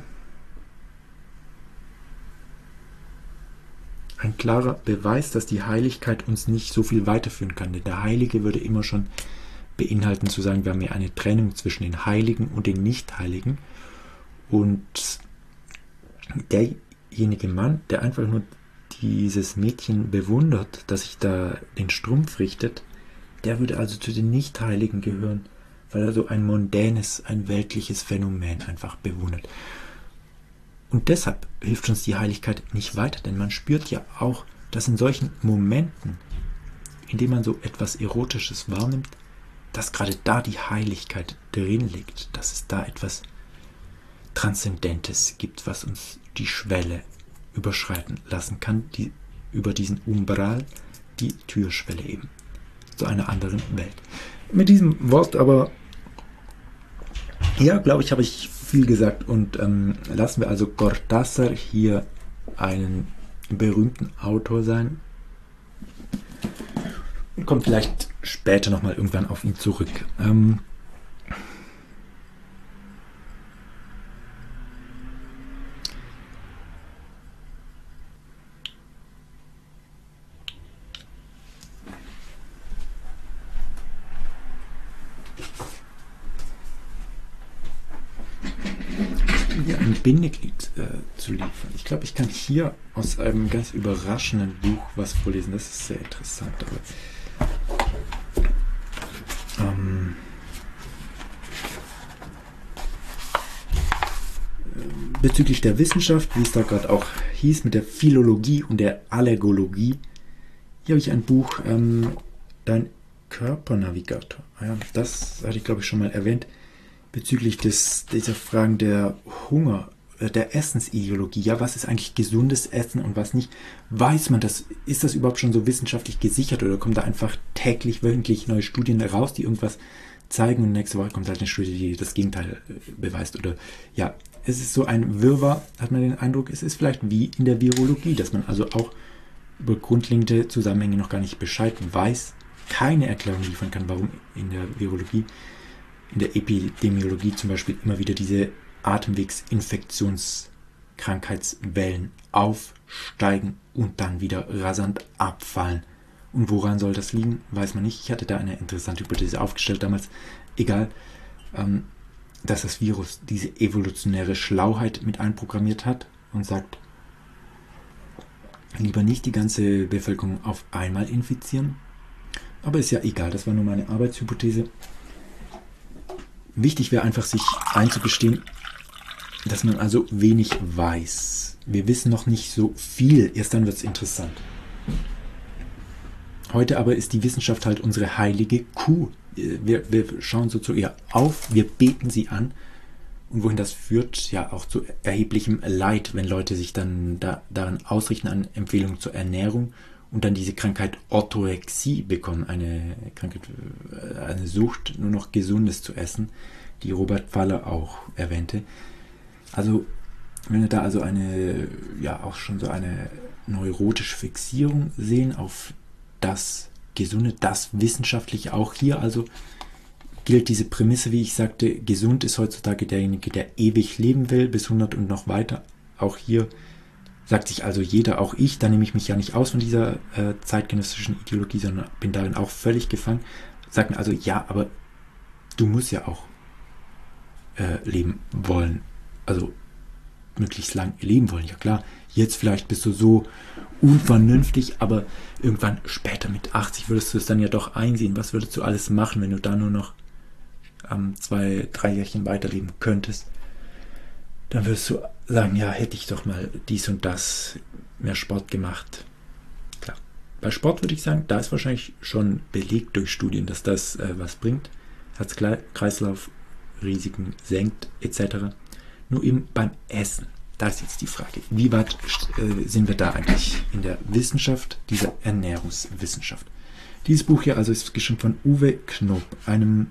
ein klarer Beweis, dass die Heiligkeit uns nicht so viel weiterführen kann. Denn der Heilige würde immer schon beinhalten, zu sagen, wir haben ja eine Trennung zwischen den Heiligen und den Nicht-Heiligen. Und derjenige Mann, der einfach nur dieses Mädchen bewundert, dass sich da den Strumpf richtet, der würde also zu den Nicht-Heiligen gehören, weil er so ein mondänes, ein weltliches Phänomen einfach bewundert. Und deshalb hilft uns die Heiligkeit nicht weiter, denn man spürt ja auch, dass in solchen Momenten, in denen man so etwas Erotisches wahrnimmt, dass gerade da die Heiligkeit drin liegt, dass es da etwas Transzendentes gibt, was uns die Schwelle überschreiten lassen kann, die über diesen Umbral, die Türschwelle eben, zu einer anderen Welt. Mit diesem Wort aber, ja, glaube ich, habe ich viel gesagt und lassen wir also Cortázar hier einen berühmten Autor sein. Kommt vielleicht später nochmal irgendwann auf ihn zurück. Hier ein Bindeglied zu liefern. Ich glaube, ich kann hier aus einem ganz überraschenden Buch was vorlesen. Das ist sehr interessant. Bezüglich der Wissenschaft, wie es da gerade auch hieß, mit der Philologie und der Allergologie, hier habe ich ein Buch, Dein Körpernavigator. Ja, das hatte ich, glaube ich, schon mal erwähnt, bezüglich dieser Fragen der Hunger, der Essensideologie. Ja, was ist eigentlich gesundes Essen und was nicht? Weiß man das? Ist das überhaupt schon so wissenschaftlich gesichert oder kommen da einfach täglich, wöchentlich neue Studien raus, die irgendwas zeigen und nächste Woche kommt halt eine Studie, die das Gegenteil beweist? Oder ja, es ist so ein Wirrwarr, hat man den Eindruck, es ist vielleicht wie in der Virologie, dass man also auch über grundlegende Zusammenhänge noch gar nicht Bescheid weiß, keine Erklärung liefern kann, warum in der Virologie, in der Epidemiologie zum Beispiel immer wieder diese Atemwegsinfektionskrankheitswellen aufsteigen und dann wieder rasant abfallen. Und woran soll das liegen, weiß man nicht. Ich hatte da eine interessante Hypothese aufgestellt damals. Egal, dass das Virus diese evolutionäre Schlauheit mit einprogrammiert hat und sagt, lieber nicht die ganze Bevölkerung auf einmal infizieren. Aber ist ja egal, das war nur meine Arbeitshypothese. Wichtig wäre einfach, sich einzugestehen, dass man also wenig weiß. Wir wissen noch nicht so viel, erst dann wird es interessant. Heute aber ist die Wissenschaft halt unsere heilige Kuh. Wir schauen so zu ihr auf, wir beten sie an. Und wohin das führt, ja auch zu erheblichem Leid, wenn Leute sich dann daran ausrichten an Empfehlungen zur Ernährung und dann diese Krankheit Orthorexie bekommen, eine Krankheit, eine Sucht, nur noch Gesundes zu essen, die Robert Pfaller auch erwähnte. Also, wenn wir da also auch schon so eine neurotische Fixierung sehen auf das Gesunde, das Wissenschaftliche auch hier, also gilt diese Prämisse, wie ich sagte, gesund ist heutzutage derjenige, der ewig leben will, bis 100 und noch weiter. Auch hier sagt sich also jeder, auch ich, da nehme ich mich ja nicht aus von dieser zeitgenössischen Ideologie, sondern bin darin auch völlig gefangen. Sagt mir also, ja, aber du musst ja auch leben wollen. Also möglichst lang leben wollen, ja klar. Jetzt vielleicht bist du so unvernünftig, aber irgendwann später mit 80 würdest du es dann ja doch einsehen. Was würdest du alles machen, wenn du da nur noch 2-3 Jährchen weiterleben könntest? Dann würdest du sagen, ja, hätte ich doch mal dies und das, mehr Sport gemacht. Klar. Bei Sport würde ich sagen, da ist wahrscheinlich schon belegt durch Studien, dass das was bringt. Herz-Kreislauf-Risiken senkt, etc. Nur eben beim Essen. Da ist jetzt die Frage, wie weit sind wir da eigentlich in der Wissenschaft, dieser Ernährungswissenschaft? Dieses Buch hier also ist geschrieben von Uwe Knopp, einem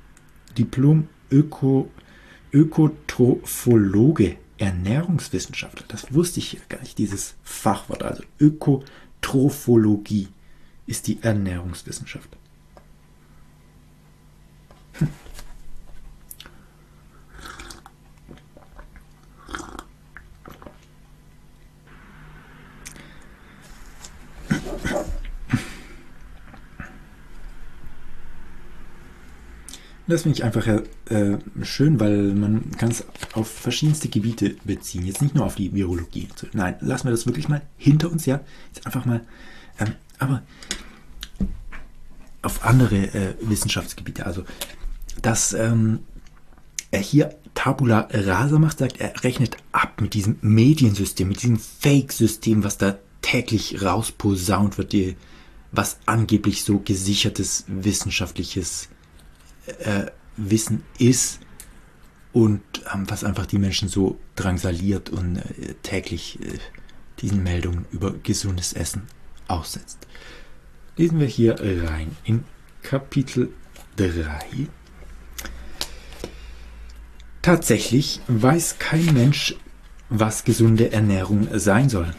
Diplom-Ökotrophologe, Ernährungswissenschaftler. Das wusste ich ja gar nicht, dieses Fachwort. Also Ökotrophologie ist die Ernährungswissenschaft. Das finde ich einfach schön, weil man kann es auf verschiedenste Gebiete beziehen. Jetzt nicht nur auf die Virologie. Nein, lassen wir das wirklich mal hinter uns, ja. Jetzt einfach mal, aber auf andere Wissenschaftsgebiete. Also, dass hier Tabula rasa macht, sagt, er rechnet ab mit diesem Mediensystem, mit diesem Fake-System, was da täglich rausposaunt wird, was angeblich so gesichertes wissenschaftliches Wissen ist und was einfach die Menschen so drangsaliert und täglich diesen Meldungen über gesundes Essen aussetzt. Lesen wir hier rein in Kapitel 3. Tatsächlich weiß kein Mensch, was gesunde Ernährung sein soll.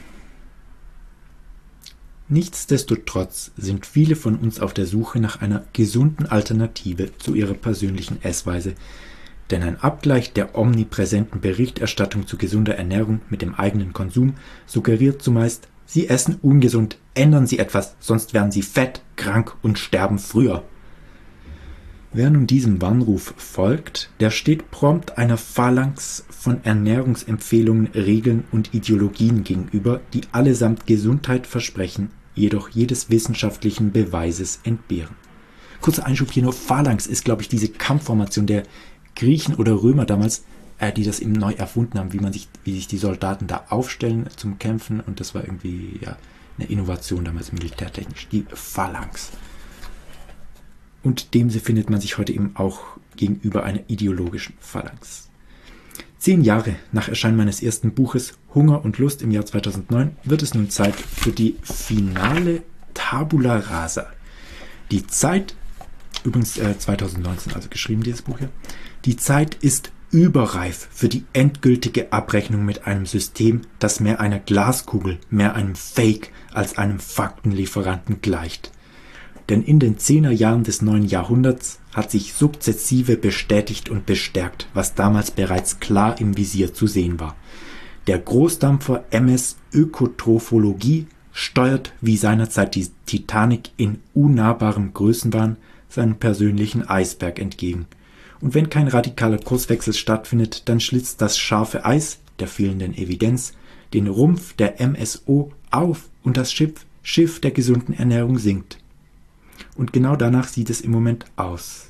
Nichtsdestotrotz sind viele von uns auf der Suche nach einer gesunden Alternative zu ihrer persönlichen Essweise, denn ein Abgleich der omnipräsenten Berichterstattung zu gesunder Ernährung mit dem eigenen Konsum suggeriert zumeist, Sie essen ungesund, ändern Sie etwas, sonst werden Sie fett, krank und sterben früher. Wer nun diesem Warnruf folgt, der steht prompt einer Phalanx von Ernährungsempfehlungen, Regeln und Ideologien gegenüber, die allesamt Gesundheit versprechen, jedoch jedes wissenschaftlichen Beweises entbehren. Kurzer Einschub hier nur, Phalanx ist, glaube ich, diese Kampfformation der Griechen oder Römer damals, die das eben neu erfunden haben, wie sich die Soldaten da aufstellen zum Kämpfen, und das war irgendwie eine Innovation damals militärtechnisch, die Phalanx. Und dem findet man sich heute eben auch gegenüber einer ideologischen Phalanx. 10 Jahre nach Erscheinen meines ersten Buches Hunger und Lust im Jahr 2009 wird es nun Zeit für die finale Tabula Rasa. Die Zeit, übrigens 2019 also geschrieben, dieses Buch hier, die Zeit ist überreif für die endgültige Abrechnung mit einem System, das mehr einer Glaskugel, mehr einem Fake als einem Faktenlieferanten gleicht. Denn in den 10er Jahren des neuen Jahrhunderts hat sich sukzessive bestätigt und bestärkt, was damals bereits klar im Visier zu sehen war. Der Großdampfer MS Ökotrophologie steuert wie seinerzeit die Titanic in unnahbarem Größenwahn seinen persönlichen Eisberg entgegen. Und wenn kein radikaler Kurswechsel stattfindet, dann schlitzt das scharfe Eis der fehlenden Evidenz den Rumpf der MSO auf und das Schiff der gesunden Ernährung sinkt. Und genau danach sieht es im Moment aus.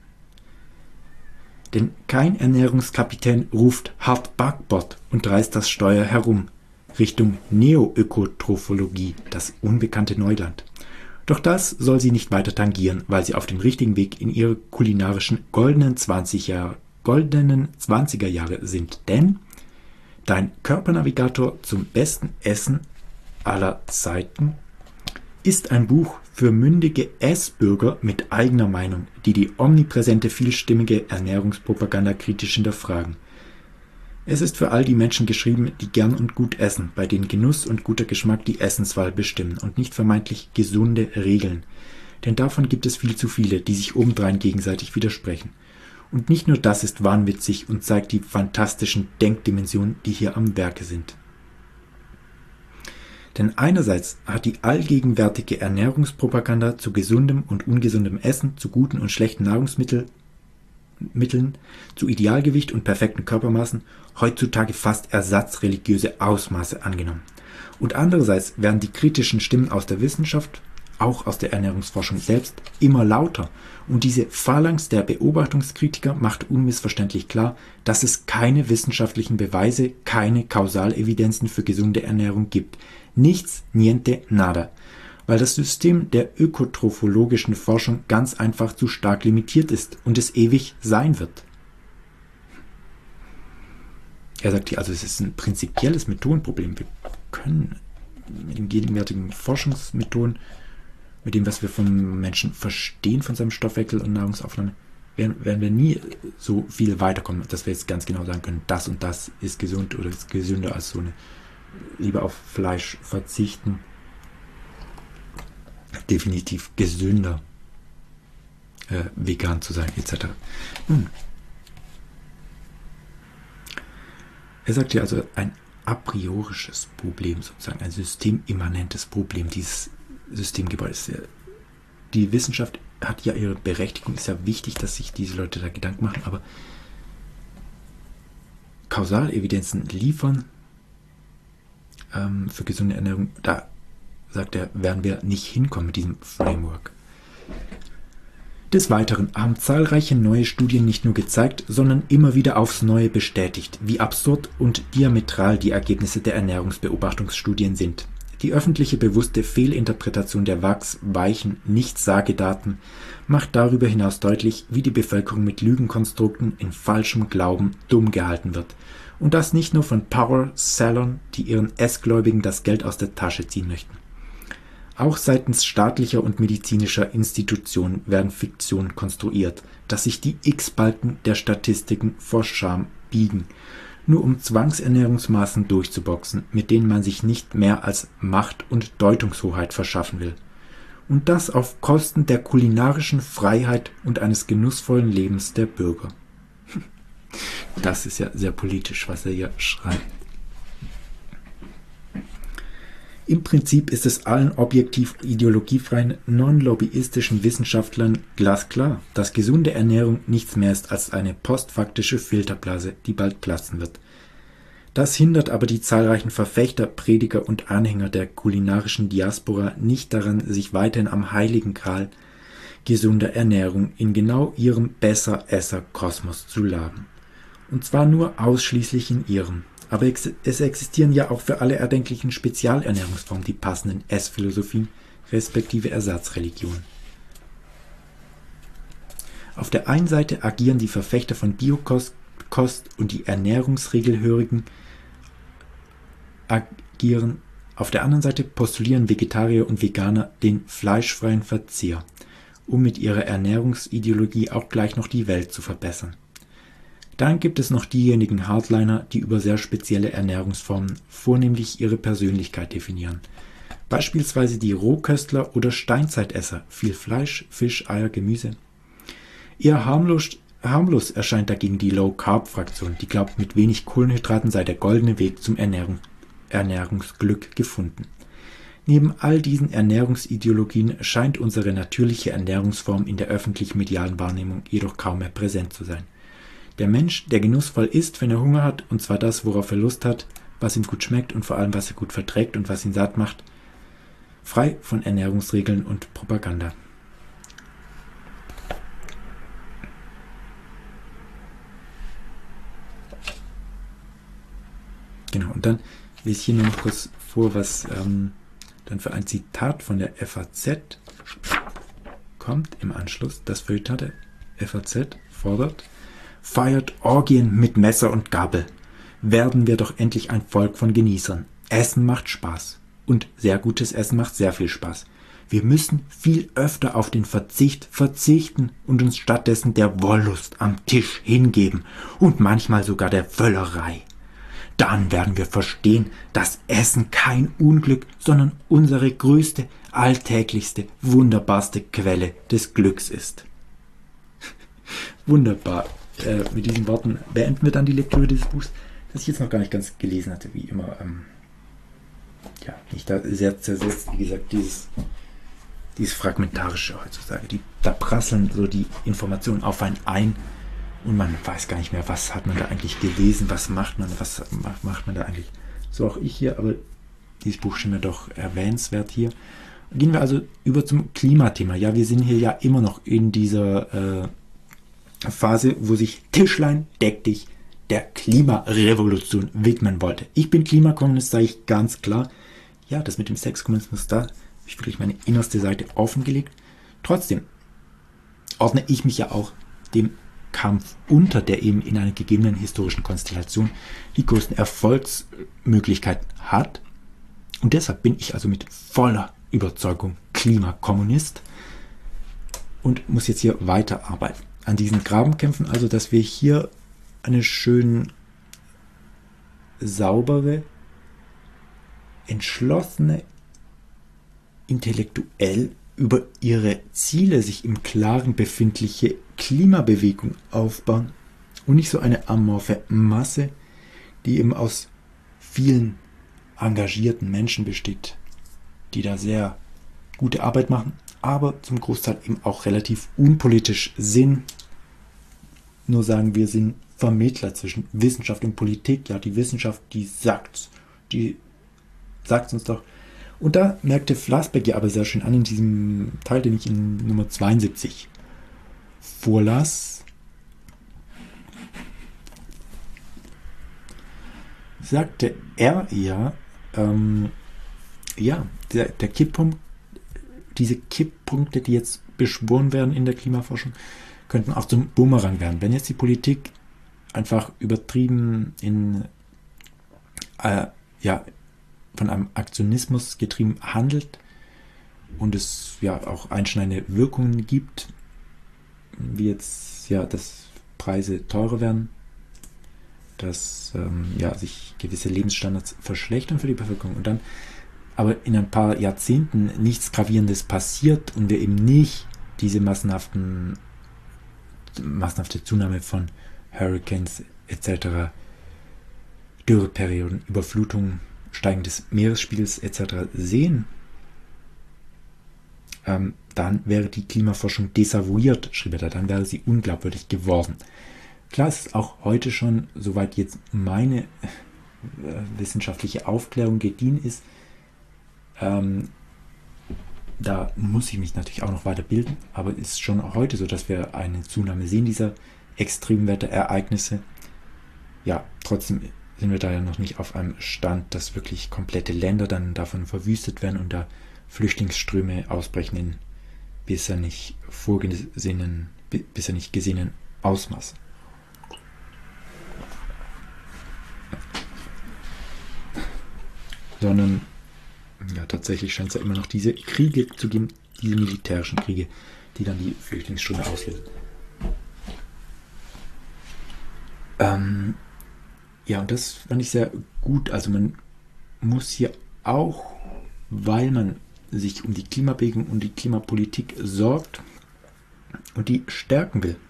Denn kein Ernährungskapitän ruft Hard Backbord und reißt das Steuer herum, Richtung Neoökotrophologie, das unbekannte Neuland. Doch das soll sie nicht weiter tangieren, weil sie auf dem richtigen Weg in ihre kulinarischen goldenen 20er Jahre sind. Denn dein Körpernavigator zum besten Essen aller Zeiten ist ein Buch für mündige Essbürger mit eigener Meinung, die omnipräsente, vielstimmige Ernährungspropaganda kritisch hinterfragen. Es ist für all die Menschen geschrieben, die gern und gut essen, bei denen Genuss und guter Geschmack die Essenswahl bestimmen und nicht vermeintlich gesunde Regeln. Denn davon gibt es viel zu viele, die sich obendrein gegenseitig widersprechen. Und nicht nur das ist wahnwitzig und zeigt die fantastischen Denkdimensionen, die hier am Werke sind. Denn einerseits hat die allgegenwärtige Ernährungspropaganda zu gesundem und ungesundem Essen, zu guten und schlechten Nahrungsmitteln, zu Idealgewicht und perfekten Körpermaßen heutzutage fast ersatzreligiöse Ausmaße angenommen. Und andererseits werden die kritischen Stimmen aus der Wissenschaft, auch aus der Ernährungsforschung selbst, immer lauter. Und diese Phalanx der Beobachtungskritiker macht unmissverständlich klar, dass es keine wissenschaftlichen Beweise, keine Kausalevidenzen für gesunde Ernährung gibt. Nichts, niente, nada. Weil das System der ökotrophologischen Forschung ganz einfach zu stark limitiert ist und es ewig sein wird. Er sagt hier, also es ist ein prinzipielles Methodenproblem. Wir können mit den gegenwärtigen Forschungsmethoden, mit dem, was wir vom Menschen verstehen, von seinem Stoffwechsel und Nahrungsaufnahme, werden wir nie so viel weiterkommen, dass wir jetzt ganz genau sagen können, das und das ist gesund oder ist gesünder als so eine lieber auf Fleisch verzichten. Definitiv gesünder, vegan zu sein, etc. Er sagt ja also ein apriorisches Problem, sozusagen ein systemimmanentes Problem dieses Systemgebäudes. Die Wissenschaft hat ja ihre Berechtigung, ist ja wichtig, dass sich diese Leute da Gedanken machen, aber Kausalevidenzen liefern für gesunde Ernährung, da sagt er, werden wir nicht hinkommen mit diesem Framework. Des Weiteren haben zahlreiche neue Studien nicht nur gezeigt, sondern immer wieder aufs Neue bestätigt, wie absurd und diametral die Ergebnisse der Ernährungsbeobachtungsstudien sind. Die öffentliche bewusste Fehlinterpretation der wachsweichen Nichtsagedaten macht darüber hinaus deutlich, wie die Bevölkerung mit Lügenkonstrukten in falschem Glauben dumm gehalten wird. Und das nicht nur von Power-Sellern, die ihren Essgläubigen das Geld aus der Tasche ziehen möchten. Auch seitens staatlicher und medizinischer Institutionen werden Fiktionen konstruiert, dass sich die X-Balken der Statistiken vor Scham biegen, nur um Zwangsernährungsmaßen durchzuboxen, mit denen man sich nicht mehr als Macht- und Deutungshoheit verschaffen will. Und das auf Kosten der kulinarischen Freiheit und eines genussvollen Lebens der Bürger. Das ist ja sehr politisch, was er hier schreibt. Im Prinzip ist es allen objektiv ideologiefreien, non-lobbyistischen Wissenschaftlern glasklar, dass gesunde Ernährung nichts mehr ist als eine postfaktische Filterblase, die bald platzen wird. Das hindert aber die zahlreichen Verfechter, Prediger und Anhänger der kulinarischen Diaspora nicht daran, sich weiterhin am heiligen Gral gesunder Ernährung in genau ihrem Besser-Esser-Kosmos zu laben. Und zwar nur ausschließlich in ihrem. Aber es existieren ja auch für alle erdenklichen Spezialernährungsformen die passenden Essphilosophien respektive Ersatzreligionen. Auf der einen Seite agieren die Verfechter von Biokost und die Ernährungsregelhörigen agieren. Auf der anderen Seite postulieren Vegetarier und Veganer den fleischfreien Verzehr, um mit ihrer Ernährungsideologie auch gleich noch die Welt zu verbessern. Dann gibt es noch diejenigen Hardliner, die über sehr spezielle Ernährungsformen vornehmlich ihre Persönlichkeit definieren. Beispielsweise die Rohköstler oder Steinzeitesser, viel Fleisch, Fisch, Eier, Gemüse. Eher harmlos erscheint dagegen die Low-Carb-Fraktion, die glaubt, mit wenig Kohlenhydraten sei der goldene Weg zum Ernährungsglück gefunden. Neben all diesen Ernährungsideologien scheint unsere natürliche Ernährungsform in der öffentlichen medialen Wahrnehmung jedoch kaum mehr präsent zu sein. Der Mensch, der genussvoll isst, wenn er Hunger hat, und zwar das, worauf er Lust hat, was ihm gut schmeckt und vor allem, was er gut verträgt und was ihn satt macht, frei von Ernährungsregeln und Propaganda. Genau, und dann lese ich hier nur noch kurz vor, was dann für ein Zitat von der FAZ kommt im Anschluss. Das Feuilleton der FAZ fordert: Feiert Orgien mit Messer und Gabel. Werden wir doch endlich ein Volk von Genießern. Essen macht Spaß. Und sehr gutes Essen macht sehr viel Spaß. Wir müssen viel öfter auf den Verzicht verzichten und uns stattdessen der Wollust am Tisch hingeben und manchmal sogar der Völlerei. Dann werden wir verstehen, dass Essen kein Unglück, sondern unsere größte, alltäglichste, wunderbarste Quelle des Glücks ist. Wunderbar. Mit diesen Worten beenden wir dann die Lektüre dieses Buchs, das ich jetzt noch gar nicht ganz gelesen hatte, wie immer. Nicht da sehr zersetzt, wie gesagt, dieses Fragmentarische heutzutage. Da prasseln so die Informationen auf einen ein und man weiß gar nicht mehr, was hat man da eigentlich gelesen, was macht man da eigentlich. So auch ich hier, aber dieses Buch schien mir doch erwähnenswert hier. Gehen wir also über zum Klimathema. Ja, wir sind hier ja immer noch in dieser Phase, wo sich Tischlein deck dich der Klimarevolution widmen wollte. Ich bin Klimakommunist, sage ich ganz klar. Ja, das mit dem Sexkommunismus, da habe ich wirklich meine innerste Seite offengelegt. Trotzdem ordne ich mich ja auch dem Kampf unter, der eben in einer gegebenen historischen Konstellation die größten Erfolgsmöglichkeiten hat. Und deshalb bin ich also mit voller Überzeugung Klimakommunist und muss jetzt hier weiterarbeiten. An diesen Grabenkämpfen, also dass wir hier eine schön saubere, entschlossene, intellektuell über ihre Ziele sich im Klaren befindliche Klimabewegung aufbauen und nicht so eine amorphe Masse, die eben aus vielen engagierten Menschen besteht, die da sehr gute Arbeit machen, aber zum Großteil eben auch relativ unpolitisch sind. Nur sagen, wir sind Vermittler zwischen Wissenschaft und Politik. Ja, die Wissenschaft, die sagt uns doch. Und da merkte Flassbeck ja aber sehr schön an in diesem Teil, den ich in Nummer 72 vorlas, sagte er der Kipppunkt, diese Kipppunkte, die jetzt beschworen werden in der Klimaforschung, könnten auch zum Bumerang werden. Wenn jetzt die Politik einfach übertrieben von einem Aktionismus getrieben handelt und es ja auch einschneidende Wirkungen gibt, wie jetzt dass Preise teurer werden, dass sich gewisse Lebensstandards verschlechtern für die Bevölkerung und dann aber in ein paar Jahrzehnten nichts Gravierendes passiert und wir eben nicht diese massenhafte Zunahme von Hurricanes etc., Dürreperioden, Überflutungen, Steigen des Meeresspiegels etc. sehen, dann wäre die Klimaforschung desavouiert, schrieb er da, dann wäre sie unglaubwürdig geworden. Klar, es ist auch heute schon, soweit jetzt meine wissenschaftliche Aufklärung gediehen ist, da muss ich mich natürlich auch noch weiterbilden, aber es ist schon heute so, dass wir eine Zunahme sehen dieser Extremwetterereignisse. Ja, trotzdem sind wir da ja noch nicht auf einem Stand, dass wirklich komplette Länder dann davon verwüstet werden und da Flüchtlingsströme ausbrechen in bisher nicht gesehenen Ausmaßen. Sondern tatsächlich scheint es ja immer noch diese Kriege zu geben, diese militärischen Kriege, die dann die Flüchtlingsströme auslösen. Und das fand ich sehr gut. Also man muss hier auch, weil man sich um die Klimabewegung und die Klimapolitik sorgt und die stärken will,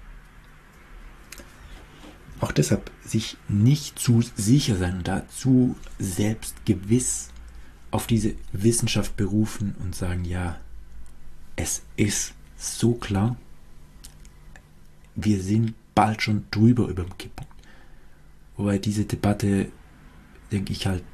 auch deshalb sich nicht zu sicher sein und da zu selbstgewiss auf diese Wissenschaft berufen und sagen, ja, es ist so klar, wir sind bald schon drüber über dem Kipppunkt. Wobei diese Debatte, denke ich, halt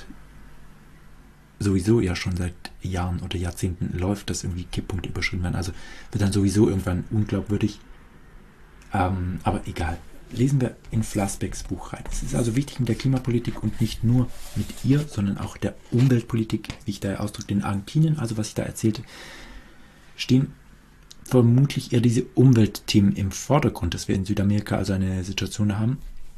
sowieso ja schon seit Jahren oder Jahrzehnten läuft, dass irgendwie Kipppunkte überschritten werden. Also wird dann sowieso irgendwann unglaubwürdig. Aber egal. Lesen wir in Flassbecks Buch rein. Es ist also wichtig mit der Klimapolitik und nicht nur mit ihr, sondern auch der Umweltpolitik, wie ich da ausdrücke, in Argentinien, also was ich da erzählte, stehen vermutlich eher diese Umweltthemen im Vordergrund, dass wir in Südamerika also eine Situation haben,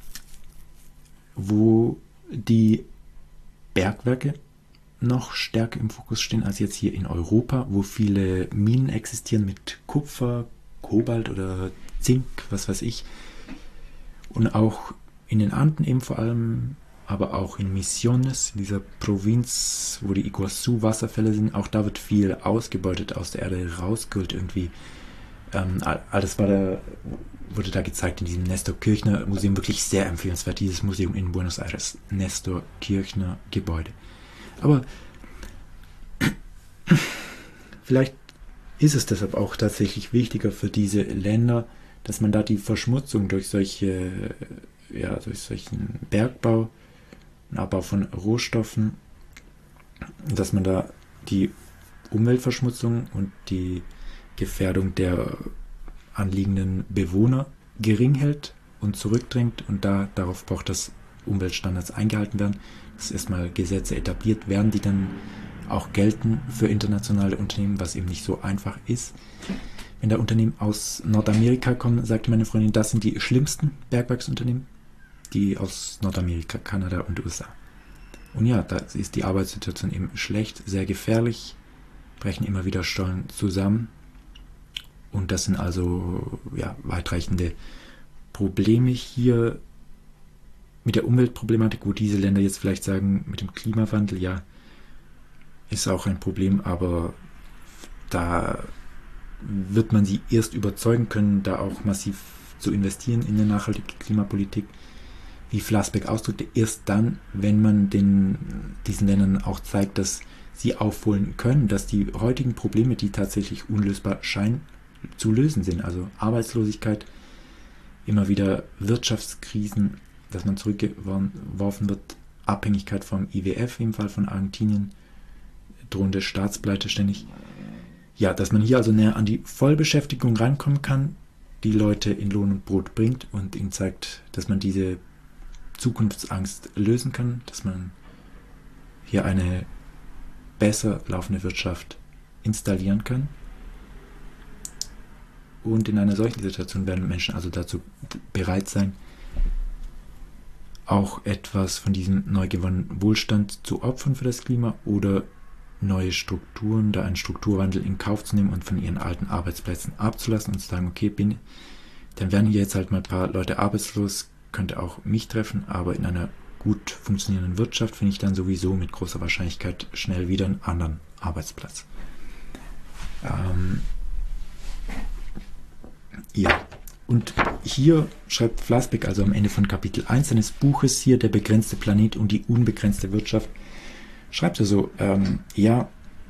wo die Bergwerke noch stärker im Fokus stehen als jetzt hier in Europa, wo viele Minen existieren mit Kupfer, Kobalt oder Zink, was weiß ich. Und auch in den Anden eben vor allem, aber auch in Misiones, in dieser Provinz, wo die Iguazu-Wasserfälle sind, auch da wird viel ausgebeutet, aus der Erde rausgeholt irgendwie. Alles wurde da gezeigt in diesem Nestor Kirchner Museum, wirklich sehr empfehlenswert, dieses Museum in Buenos Aires, Nestor Kirchner Gebäude. Aber vielleicht ist es deshalb auch tatsächlich wichtiger für diese Länder, dass man da die Verschmutzung durch solchen Bergbau, den Abbau von Rohstoffen, dass man da die Umweltverschmutzung und die Gefährdung der anliegenden Bewohner gering hält und zurückdrängt und darauf braucht, dass Umweltstandards eingehalten werden, dass erstmal Gesetze etabliert werden, die dann auch gelten für internationale Unternehmen, was eben nicht so einfach ist. Wenn da Unternehmen aus Nordamerika kommen, sagte meine Freundin, das sind die schlimmsten Bergwerksunternehmen, die aus Nordamerika, Kanada und USA. Und ja, da ist die Arbeitssituation eben schlecht, sehr gefährlich, brechen immer wieder Stollen zusammen. Und das sind also weitreichende Probleme hier mit der Umweltproblematik, wo diese Länder jetzt vielleicht sagen, mit dem Klimawandel, ja, ist auch ein Problem, aber da wird man sie erst überzeugen können, da auch massiv zu investieren in eine nachhaltige Klimapolitik, wie Flassbeck ausdrückte, erst dann, wenn man diesen Ländern auch zeigt, dass sie aufholen können, dass die heutigen Probleme, die tatsächlich unlösbar scheinen, zu lösen sind. Also Arbeitslosigkeit, immer wieder Wirtschaftskrisen, dass man zurückgeworfen wird, Abhängigkeit vom IWF, im Fall von Argentinien, drohende Staatspleite ständig. Ja, dass man hier also näher an die Vollbeschäftigung rankommen kann, die Leute in Lohn und Brot bringt und ihnen zeigt, dass man diese Zukunftsangst lösen kann, dass man hier eine besser laufende Wirtschaft installieren kann. Und in einer solchen Situation werden Menschen also dazu bereit sein, auch etwas von diesem neu gewonnenen Wohlstand zu opfern für das Klima oder neue Strukturen, da einen Strukturwandel in Kauf zu nehmen und von ihren alten Arbeitsplätzen abzulassen und zu sagen, okay, dann werden hier jetzt halt mal ein paar Leute arbeitslos, könnte auch mich treffen, aber in einer gut funktionierenden Wirtschaft finde ich dann sowieso mit großer Wahrscheinlichkeit schnell wieder einen anderen Arbeitsplatz. Ja, und hier schreibt Flassbeck also am Ende von Kapitel 1 seines Buches hier, der begrenzte Planet und die unbegrenzte Wirtschaft, schreibt er so, ja,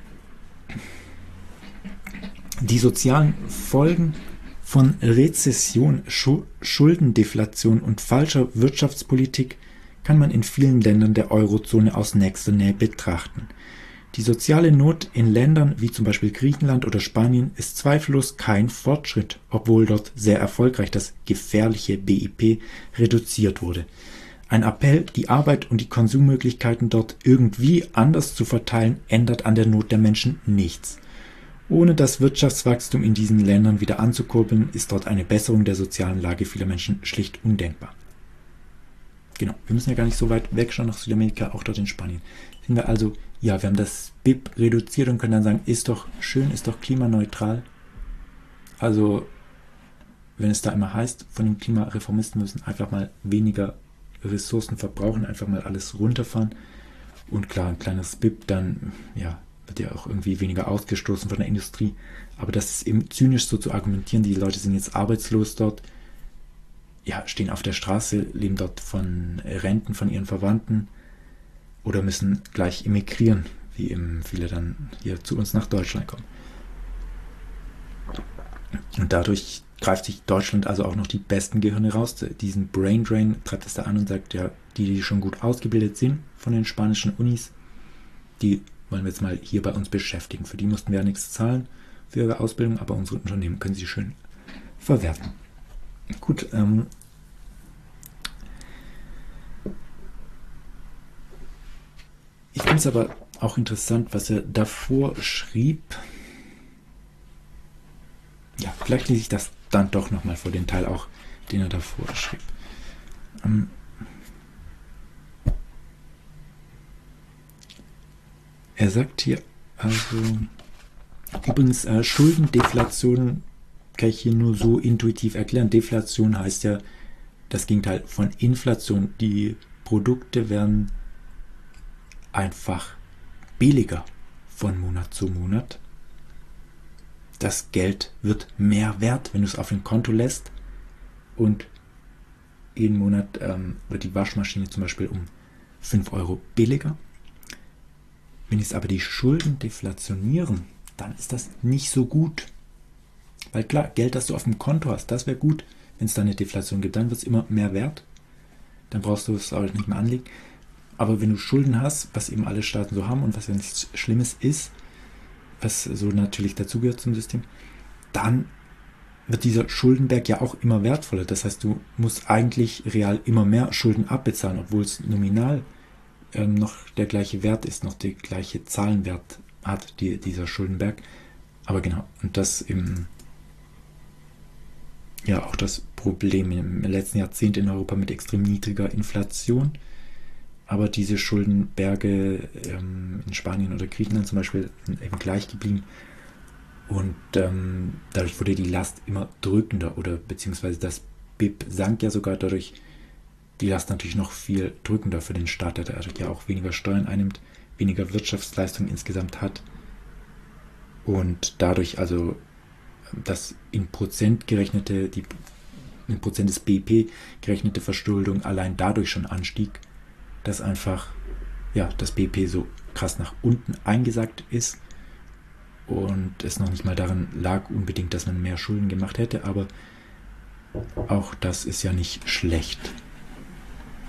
die sozialen Folgen von Rezession, Schuldendeflation und falscher Wirtschaftspolitik kann man in vielen Ländern der Eurozone aus nächster Nähe betrachten. Die soziale Not in Ländern wie zum Beispiel Griechenland oder Spanien ist zweifellos kein Fortschritt, obwohl dort sehr erfolgreich das gefährliche BIP reduziert wurde. Ein Appell, die Arbeit und die Konsummöglichkeiten dort irgendwie anders zu verteilen, ändert an der Not der Menschen nichts. Ohne das Wirtschaftswachstum in diesen Ländern wieder anzukurbeln, ist dort eine Besserung der sozialen Lage vieler Menschen schlicht undenkbar. Genau, wir müssen ja gar nicht so weit wegschauen nach Südamerika, auch dort in Spanien. Sind wir also, ja, wir haben das BIP reduziert und können dann sagen, ist doch schön, ist doch klimaneutral. Also, wenn es da immer heißt, von den Klimareformisten müssen einfach mal weniger Ressourcen verbrauchen, einfach mal alles runterfahren. Und klar, ein kleines BIP, dann ja, wird ja auch irgendwie weniger ausgestoßen von der Industrie. Aber das ist eben zynisch so zu argumentieren, die Leute sind jetzt arbeitslos dort, ja, stehen auf der Straße, leben dort von Renten von ihren Verwandten oder müssen gleich emigrieren, wie eben viele dann hier zu uns nach Deutschland kommen. Und dadurch greift sich Deutschland also auch noch die besten Gehirne raus. Diesen Brain Drain treibt es da an und sagt, ja, die schon gut ausgebildet sind von den spanischen Unis, die wollen wir jetzt mal hier bei uns beschäftigen. Für die mussten wir ja nichts zahlen für ihre Ausbildung, aber unsere Unternehmen können sie schön verwerten. Gut, ich finde es aber auch interessant, was er davor schrieb. Ja, vielleicht lese ich das dann doch nochmal vor, den Teil auch, den er davor schrieb. Er sagt hier, also, übrigens, Schuldendeflation kann ich hier nur so intuitiv erklären. Deflation heißt ja das Gegenteil von Inflation. Die Produkte werden einfach billiger von Monat zu Monat. Das Geld wird mehr wert, wenn du es auf ein Konto lässt, und jeden Monat wird die Waschmaschine zum Beispiel um 5 Euro billiger. Wenn jetzt aber die Schulden deflationieren, dann ist das nicht so gut. Weil klar, Geld, das du auf dem Konto hast, das wäre gut. Wenn es da eine Deflation gibt, dann wird es immer mehr wert. Dann brauchst du es auch nicht mehr anlegen. Aber wenn du Schulden hast, was eben alle Staaten so haben und was ja nichts Schlimmes ist, was so natürlich dazugehört zum System, dann wird dieser Schuldenberg ja auch immer wertvoller. Das heißt, du musst eigentlich real immer mehr Schulden abbezahlen, obwohl es nominal noch der gleiche Wert ist, noch der gleiche Zahlenwert hat, dieser Schuldenberg. Aber genau, und das eben ja auch das Problem im letzten Jahrzehnt in Europa mit extrem niedriger Inflation. Aber diese Schuldenberge in Spanien oder Griechenland zum Beispiel sind eben gleich geblieben. Und dadurch wurde die Last immer drückender, oder beziehungsweise das BIP sank ja sogar dadurch die Last natürlich noch viel drückender für den Staat, der dadurch ja auch weniger Steuern einnimmt, weniger Wirtschaftsleistung insgesamt hat. Und dadurch also das in Prozent gerechnete, die in Prozent des BIP gerechnete Verschuldung allein dadurch schon anstieg, dass einfach ja, das BIP so krass nach unten eingesackt ist und es noch nicht mal daran lag unbedingt, dass man mehr Schulden gemacht hätte, aber auch das ist ja nicht schlecht.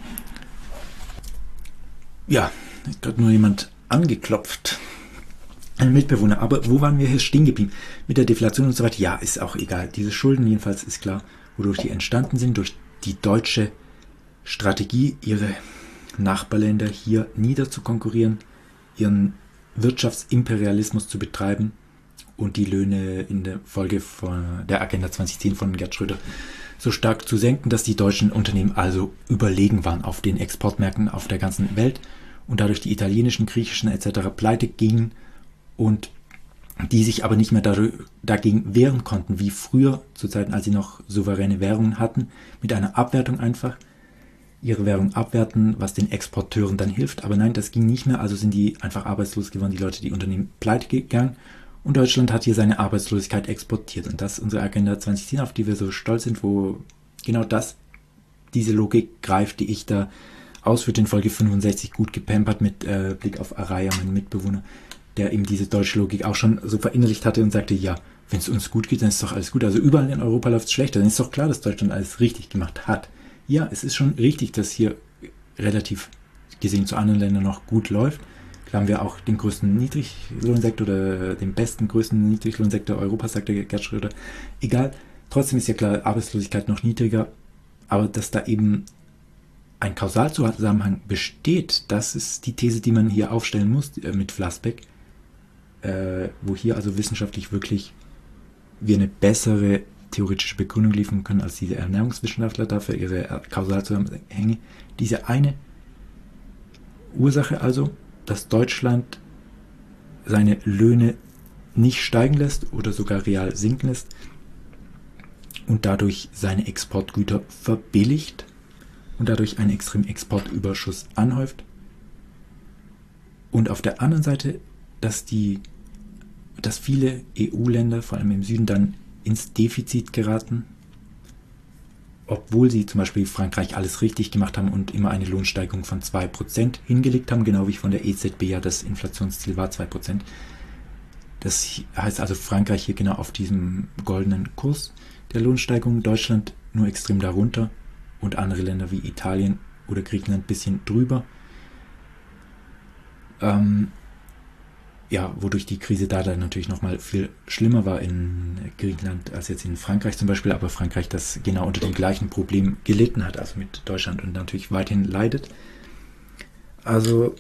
Ja, hat gerade nur jemand angeklopft. ein Mitbewohner. Aber wo waren wir hier stehen geblieben? Mit der Deflation und so weiter. Ja, ist auch egal. Diese Schulden jedenfalls ist klar, wodurch die entstanden sind, durch die deutsche Strategie, ihre Nachbarländer hier niederzukonkurrieren, ihren Wirtschaftsimperialismus zu betreiben und die Löhne in der Folge von der Agenda 2010 von Gerd Schröder so stark zu senken, dass die deutschen Unternehmen also überlegen waren auf den Exportmärkten auf der ganzen Welt und dadurch die italienischen, griechischen etc. pleite gingen und die sich aber nicht mehr dagegen wehren konnten, wie früher, zu Zeiten, als sie noch souveräne Währungen hatten, mit einer Abwertung einfach ihre Währung abwerten, was den Exporteuren dann hilft. Aber nein, das ging nicht mehr, also sind die einfach arbeitslos geworden, die Leute, die Unternehmen pleite gegangen. Und Deutschland hat hier seine Arbeitslosigkeit exportiert. Und das ist unsere Agenda 2010, auf die wir so stolz sind, wo genau diese Logik greift, die ich da ausführt in Folge 65 gut gepampert mit Blick auf Araya, meinen Mitbewohner, der eben diese deutsche Logik auch schon so verinnerlicht hatte und sagte, ja, wenn es uns gut geht, dann ist doch alles gut. Also überall in Europa läuft es schlechter. Dann ist doch klar, dass Deutschland alles richtig gemacht hat. Ja, es ist schon richtig, dass hier relativ gesehen zu anderen Ländern noch gut läuft. Klar haben wir auch den größten Niedriglohnsektor oder den größten Niedriglohnsektor Europas, sagt der Gerd Schröder. Egal, trotzdem ist ja klar, Arbeitslosigkeit noch niedriger. Aber dass da eben ein Kausalzusammenhang besteht, das ist die These, die man hier aufstellen muss mit Flassbeck, wo hier also wissenschaftlich wirklich wir eine bessere theoretische Begründung liefern können als diese Ernährungswissenschaftler dafür ihre Kausalzusammenhänge. Diese eine Ursache also, dass Deutschland seine Löhne nicht steigen lässt oder sogar real sinken lässt und dadurch seine Exportgüter verbilligt und dadurch einen extremen Exportüberschuss anhäuft. Und auf der anderen Seite, dass viele EU-Länder, vor allem im Süden, dann ins Defizit geraten, obwohl sie zum Beispiel Frankreich alles richtig gemacht haben und immer eine Lohnsteigerung von 2% hingelegt haben, genau wie von der EZB ja das Inflationsziel war, 2%. Das heißt also Frankreich hier genau auf diesem goldenen Kurs der Lohnsteigerung, Deutschland nur extrem darunter und andere Länder wie Italien oder Griechenland ein bisschen drüber. Ja, wodurch die Krise da dann natürlich nochmal viel schlimmer war in Griechenland als jetzt in Frankreich zum Beispiel, aber Frankreich das genau unter dem gleichen Problem gelitten hat, also mit Deutschland und natürlich weiterhin leidet. Also,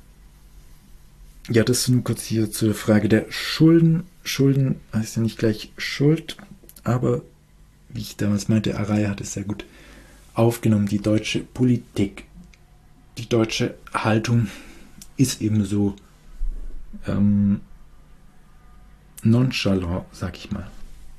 ja, das nur kurz hier zur Frage der Schulden. Schulden heißt ja nicht gleich Schuld, aber wie ich damals meinte, Araya hat es sehr gut aufgenommen, die deutsche Politik, die deutsche Haltung ist eben so nonchalant, sag ich mal.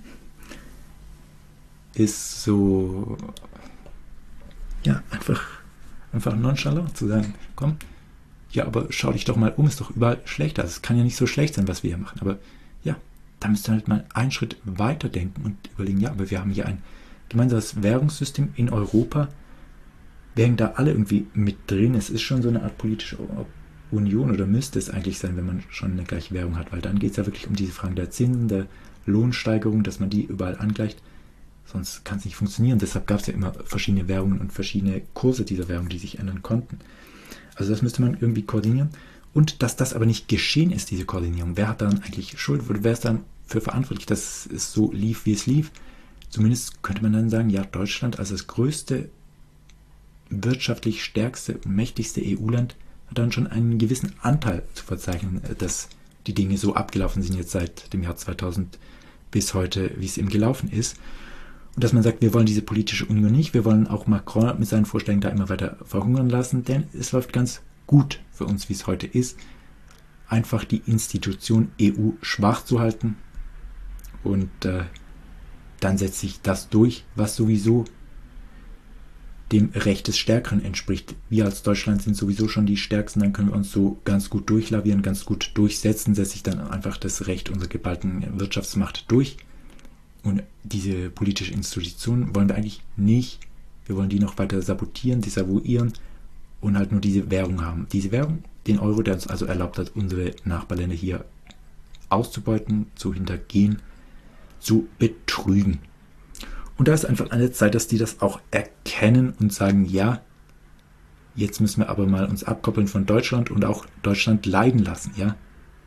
Ist so, ja, einfach nonchalant zu sagen, komm, ja, aber schau dich doch mal um, ist doch überall schlechter. Also es kann ja nicht so schlecht sein, was wir hier machen. Aber ja, da müsst ihr halt mal einen Schritt weiter denken und überlegen, ja, aber wir haben hier ein gemeinsames Währungssystem in Europa. Wir hängen da alle irgendwie mit drin. Es ist schon so eine Art politische Union oder müsste es eigentlich sein, wenn man schon eine gleiche Währung hat, weil dann geht es ja wirklich um diese Fragen der Zinsen, der Lohnsteigerung, dass man die überall angleicht. Sonst kann es nicht funktionieren. Deshalb gab es ja immer verschiedene Währungen und verschiedene Kurse dieser Währung, die sich ändern konnten. Also das müsste man irgendwie koordinieren. Und dass das aber nicht geschehen ist, diese Koordinierung. Wer hat dann eigentlich Schuld? Wer ist dann für verantwortlich, dass es so lief, wie es lief? Zumindest könnte man dann sagen, ja, Deutschland als das größte, wirtschaftlich stärkste und mächtigste EU-Land hat dann schon einen gewissen Anteil zu verzeichnen, dass die Dinge so abgelaufen sind jetzt seit dem Jahr 2000 bis heute, wie es eben gelaufen ist. Und dass man sagt, wir wollen diese politische Union nicht, wir wollen auch Macron mit seinen Vorschlägen da immer weiter verhungern lassen, denn es läuft ganz gut für uns, wie es heute ist, einfach die Institution EU schwach zu halten und dann setzt sich das durch, was sowieso dem Recht des Stärkeren entspricht. Wir als Deutschland sind sowieso schon die Stärksten, dann können wir uns so ganz gut durchlavieren, ganz gut durchsetzen, setzt sich dann einfach das Recht unserer geballten Wirtschaftsmacht durch. Und diese politische Institution wollen wir eigentlich nicht. Wir wollen die noch weiter sabotieren, desavouieren und halt nur diese Währung haben. Diese Währung, den Euro, der uns also erlaubt hat, unsere Nachbarländer hier auszubeuten, zu hintergehen, zu betrügen. Und da ist einfach an der Zeit, dass die das auch erkennen und sagen, ja, jetzt müssen wir aber mal uns abkoppeln von Deutschland und auch Deutschland leiden lassen, ja.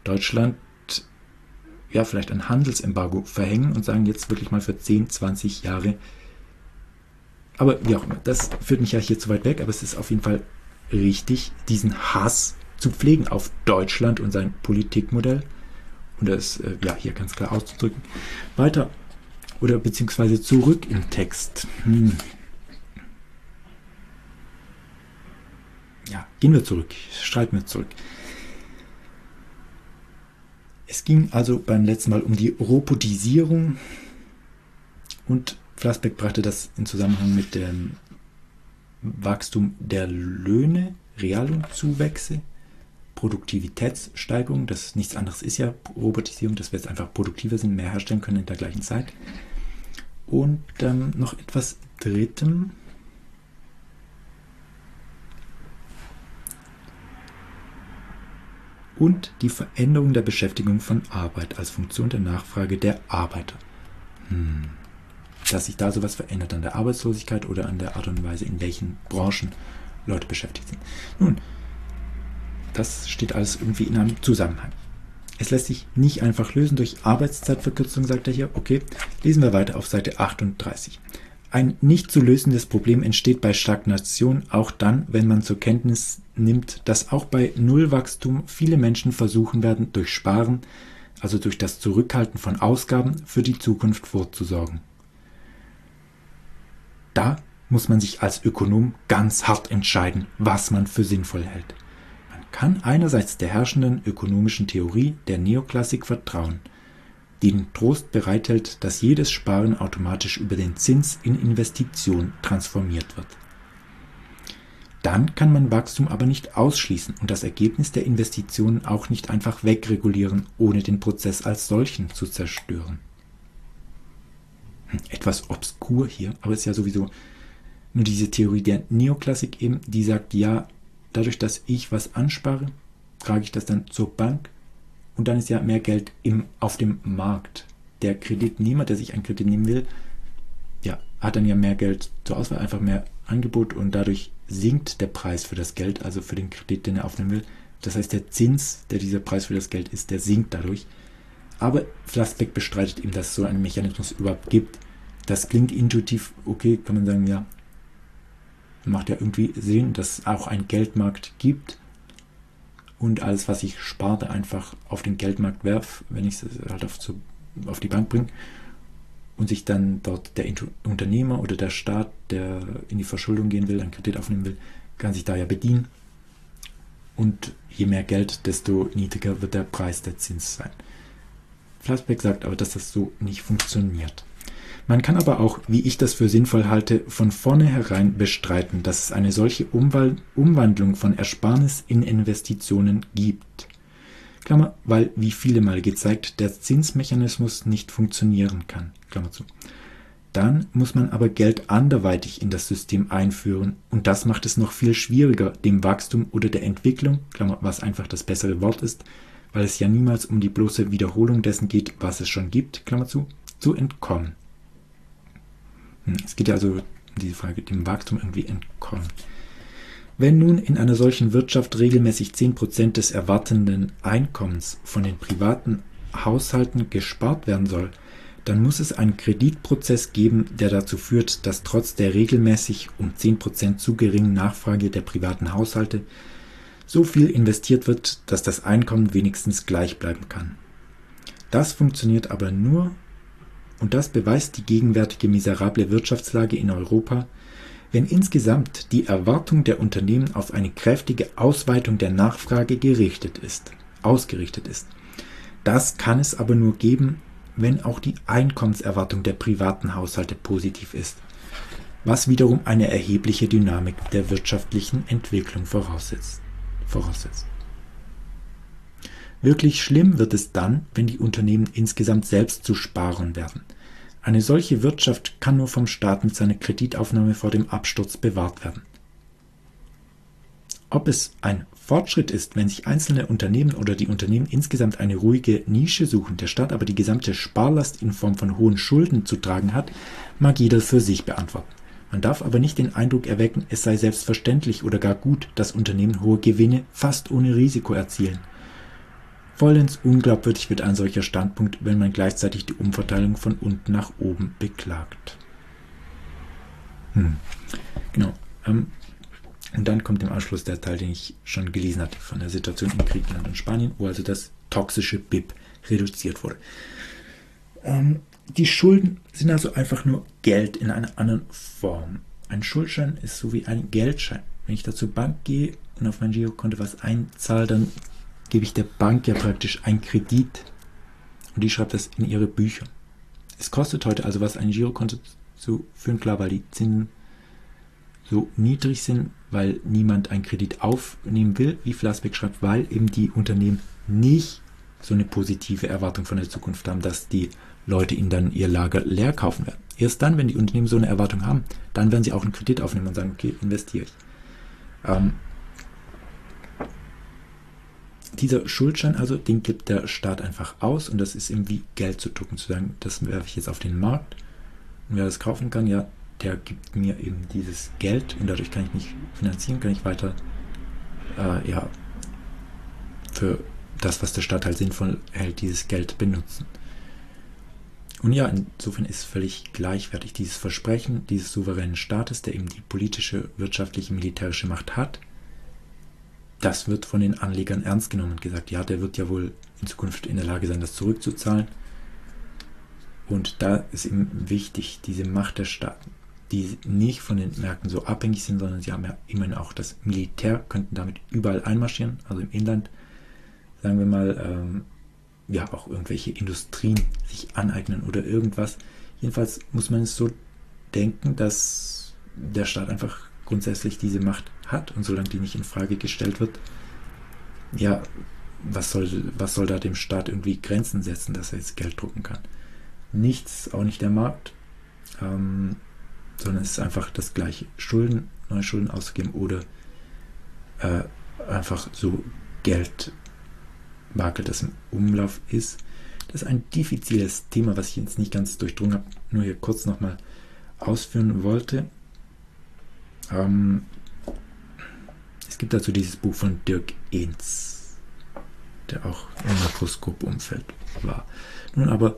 Deutschland ja vielleicht ein Handelsembargo verhängen und sagen jetzt wirklich mal für 10, 20 Jahre. Aber wie auch immer, das führt mich ja hier zu weit weg, aber es ist auf jeden Fall richtig, diesen Hass zu pflegen auf Deutschland und sein Politikmodell. Und das hier ganz klar auszudrücken. Weiter oder beziehungsweise zurück im Text. Ja, gehen wir zurück, streiten wir zurück. Es ging also beim letzten Mal um die Robotisierung und Flassbeck brachte das in Zusammenhang mit dem Wachstum der Löhne, Reallohnzuwächse, Produktivitätssteigerung, das nichts anderes ist ja Robotisierung, dass wir jetzt einfach produktiver sind, mehr herstellen können in der gleichen Zeit. Und noch etwas Drittem. Und die Veränderung der Beschäftigung von Arbeit als Funktion der Nachfrage der Arbeiter. Dass sich da sowas verändert an der Arbeitslosigkeit oder an der Art und Weise, in welchen Branchen Leute beschäftigt sind. Nun, das steht alles irgendwie in einem Zusammenhang. Es lässt sich nicht einfach lösen durch Arbeitszeitverkürzung, sagt er hier. Okay, lesen wir weiter auf Seite 38. Ein nicht zu lösendes Problem entsteht bei Stagnation auch dann, wenn man zur Kenntnis nimmt, dass auch bei Nullwachstum viele Menschen versuchen werden, durch Sparen, also durch das Zurückhalten von Ausgaben, für die Zukunft vorzusorgen. Da muss man sich als Ökonom ganz hart entscheiden, was man für sinnvoll hält. Man kann einerseits der herrschenden ökonomischen Theorie der Neoklassik vertrauen, die den Trost bereithält, dass jedes Sparen automatisch über den Zins in Investition transformiert wird. Dann kann man Wachstum aber nicht ausschließen und das Ergebnis der Investitionen auch nicht einfach wegregulieren, ohne den Prozess als solchen zu zerstören. Etwas obskur hier, aber es ist ja sowieso nur diese Theorie der Neoklassik eben, die sagt, ja, dadurch, dass ich was anspare, trage ich das dann zur Bank und dann ist ja mehr Geld auf dem Markt. Der Kreditnehmer, der sich einen Kredit nehmen will, ja, hat dann ja mehr Geld zur Auswahl, einfach mehr Angebot und dadurch sinkt der Preis für das Geld, also für den Kredit, den er aufnehmen will. Das heißt, der Zins, der dieser Preis für das Geld ist, der sinkt dadurch. Aber Flassbeck bestreitet eben, dass es so einen Mechanismus überhaupt gibt. Das klingt intuitiv, okay, kann man sagen, ja, macht ja irgendwie Sinn, dass es auch einen Geldmarkt gibt und alles, was ich sparte, einfach auf den Geldmarkt werfe, wenn ich es halt auf die Bank bringe und sich dann dort der Unternehmer oder der Staat, der in die Verschuldung gehen will, einen Kredit aufnehmen will, kann sich da ja bedienen und je mehr Geld, desto niedriger wird der Preis, der Zins sein. Flassbeck sagt aber, dass das so nicht funktioniert. Man kann aber auch, wie ich das für sinnvoll halte, von vornherein bestreiten, dass es eine solche Umwandlung von Ersparnis in Investitionen gibt. Klammer, weil, wie viele Mal gezeigt, der Zinsmechanismus nicht funktionieren kann. Klammer zu. Dann muss man aber Geld anderweitig in das System einführen und das macht es noch viel schwieriger, dem Wachstum oder der Entwicklung, Klammer, was einfach das bessere Wort ist, weil es ja niemals um die bloße Wiederholung dessen geht, was es schon gibt, Klammer zu entkommen. Es geht ja also um diese Frage, dem Wachstum irgendwie entkommen. Wenn nun in einer solchen Wirtschaft regelmäßig 10% des erwartenden Einkommens von den privaten Haushalten gespart werden soll, dann muss es einen Kreditprozess geben, der dazu führt, dass trotz der regelmäßig um 10% zu geringen Nachfrage der privaten Haushalte so viel investiert wird, dass das Einkommen wenigstens gleich bleiben kann. Das funktioniert aber nur, und das beweist die gegenwärtige miserable Wirtschaftslage in Europa, wenn insgesamt die Erwartung der Unternehmen auf eine kräftige Ausweitung der Nachfrage ausgerichtet ist. Das kann es aber nur geben, wenn auch die Einkommenserwartung der privaten Haushalte positiv ist, was wiederum eine erhebliche Dynamik der wirtschaftlichen Entwicklung voraussetzt. Wirklich schlimm wird es dann, wenn die Unternehmen insgesamt selbst zu Sparern werden. Eine solche Wirtschaft kann nur vom Staat mit seiner Kreditaufnahme vor dem Absturz bewahrt werden. Ob es ein Fortschritt ist, wenn sich einzelne Unternehmen oder die Unternehmen insgesamt eine ruhige Nische suchen, der Staat aber die gesamte Sparlast in Form von hohen Schulden zu tragen hat, mag jeder für sich beantworten. Man darf aber nicht den Eindruck erwecken, es sei selbstverständlich oder gar gut, dass Unternehmen hohe Gewinne fast ohne Risiko erzielen. Vollends unglaubwürdig wird ein solcher Standpunkt, wenn man gleichzeitig die Umverteilung von unten nach oben beklagt. Genau. Und dann kommt im Anschluss der Teil, den ich schon gelesen hatte, von der Situation in Griechenland und Spanien, wo also das toxische BIP reduziert wurde. Die Schulden sind also einfach nur Geld in einer anderen Form. Ein Schuldschein ist so wie ein Geldschein. Wenn ich da zur Bank gehe und auf mein Girokonto was einzahle, dann gebe ich der Bank ja praktisch einen Kredit und die schreibt das in ihre Bücher. Es kostet heute also was, ein Girokonto zu führen, klar, weil die Zinsen so niedrig sind, weil niemand einen Kredit aufnehmen will, wie Flassbeck schreibt, weil eben die Unternehmen nicht so eine positive Erwartung von der Zukunft haben, dass die Leute ihnen dann ihr Lager leer kaufen werden. Erst dann, wenn die Unternehmen so eine Erwartung haben, dann werden sie auch einen Kredit aufnehmen und sagen, okay, investiere ich. Dieser Schuldschein also, den gibt der Staat einfach aus und das ist eben wie Geld zu drucken, zu sagen, das werfe ich jetzt auf den Markt und wer das kaufen kann, ja, der gibt mir eben dieses Geld und dadurch kann ich mich finanzieren, kann ich weiter für das, was der Staat halt sinnvoll hält, dieses Geld benutzen. Und ja, insofern ist völlig gleichwertig dieses Versprechen dieses souveränen Staates, der eben die politische, wirtschaftliche, militärische Macht hat. Das wird von den Anlegern ernst genommen und gesagt, ja, der wird ja wohl in Zukunft in der Lage sein, das zurückzuzahlen. Und da ist eben wichtig, diese Macht der Staaten, die nicht von den Märkten so abhängig sind, sondern sie haben ja immerhin auch das Militär, könnten damit überall einmarschieren, also im Inland, sagen wir mal, auch irgendwelche Industrien sich aneignen oder irgendwas. Jedenfalls muss man es so denken, dass der Staat einfach grundsätzlich diese Macht hat und solange die nicht in Frage gestellt wird, ja, was soll da dem Staat irgendwie Grenzen setzen, dass er jetzt Geld drucken kann? Nichts, auch nicht der Markt, sondern es ist einfach das gleiche. Schulden, neue Schulden auszugeben oder einfach so Geld, Bargeld, das im Umlauf ist. Das ist ein diffiziles Thema, was ich jetzt nicht ganz durchdrungen habe, nur hier kurz nochmal ausführen wollte. Es gibt dazu dieses Buch von Dirk Ehns, der auch im Makroskop-Umfeld war. Nun aber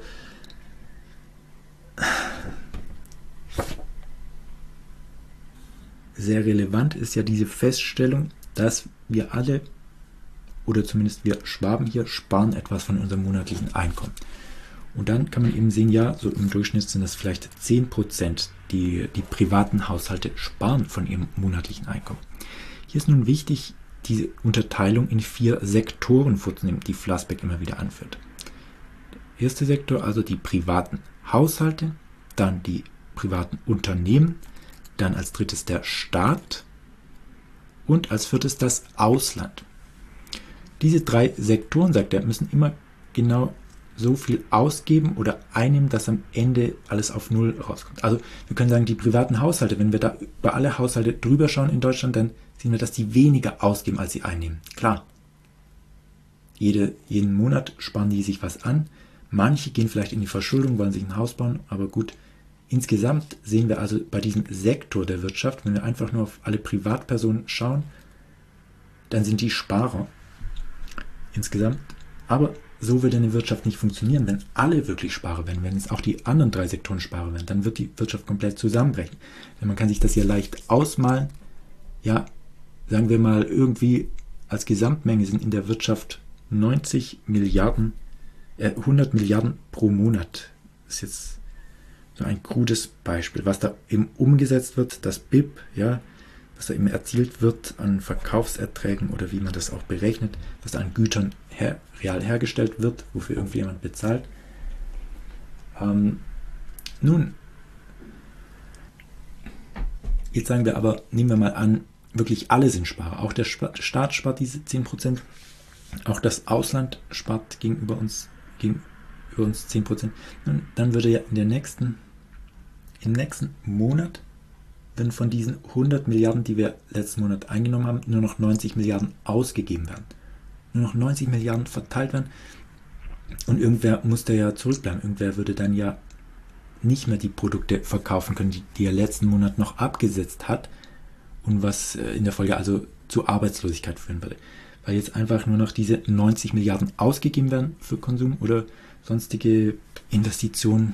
sehr relevant ist ja diese Feststellung, dass wir alle, oder zumindest wir Schwaben hier, sparen etwas von unserem monatlichen Einkommen. Und dann kann man eben sehen, ja, so im Durchschnitt sind das vielleicht 10%, die privaten Haushalte sparen von ihrem monatlichen Einkommen. Hier ist nun wichtig, diese Unterteilung in 4 Sektoren vorzunehmen, die Flassbeck immer wieder anführt. Der erste Sektor, also die privaten Haushalte, dann die privaten Unternehmen, dann als drittes der Staat und als viertes das Ausland. Diese 3 Sektoren, sagt er, müssen immer genau so viel ausgeben oder einnehmen, dass am Ende alles auf Null rauskommt. Also wir können sagen, die privaten Haushalte, wenn wir da über alle Haushalte drüber schauen in Deutschland, dann sehen wir, dass die weniger ausgeben, als sie einnehmen. Klar, jeden Monat sparen die sich was an. Manche gehen vielleicht in die Verschuldung, wollen sich ein Haus bauen, aber gut. Insgesamt sehen wir also bei diesem Sektor der Wirtschaft, wenn wir einfach nur auf alle Privatpersonen schauen, dann sind die Sparer insgesamt. Aber so wird eine Wirtschaft nicht funktionieren, wenn alle wirklich Sparer werden, wenn es auch die anderen 3 Sektoren Sparer werden, dann wird die Wirtschaft komplett zusammenbrechen. Denn man kann sich das ja leicht ausmalen. Ja, sagen wir mal, irgendwie als Gesamtmenge sind in der Wirtschaft 100 Milliarden pro Monat. Das ist jetzt so ein krudes Beispiel. Was da eben umgesetzt wird, das BIP, ja, was da eben erzielt wird an Verkaufserträgen oder wie man das auch berechnet, was da an Gütern real hergestellt wird, wofür irgendwie jemand bezahlt. Nun, jetzt sagen wir aber, nehmen wir mal an, wirklich alle sind Sparer. Auch der Staat spart diese 10%, auch das Ausland spart gegenüber uns 10%. Nun, dann würde ja im nächsten Monat, wenn von diesen 100 Milliarden, die wir letzten Monat eingenommen haben, nur noch 90 Milliarden ausgegeben werden. Nur noch 90 Milliarden verteilt werden und irgendwer muss da ja zurückbleiben. Irgendwer würde dann ja nicht mehr die Produkte verkaufen können, die er letzten Monat noch abgesetzt hat und was in der Folge also zu Arbeitslosigkeit führen würde. weil jetzt einfach nur noch diese 90 Milliarden ausgegeben werden für Konsum oder sonstige Investitionen.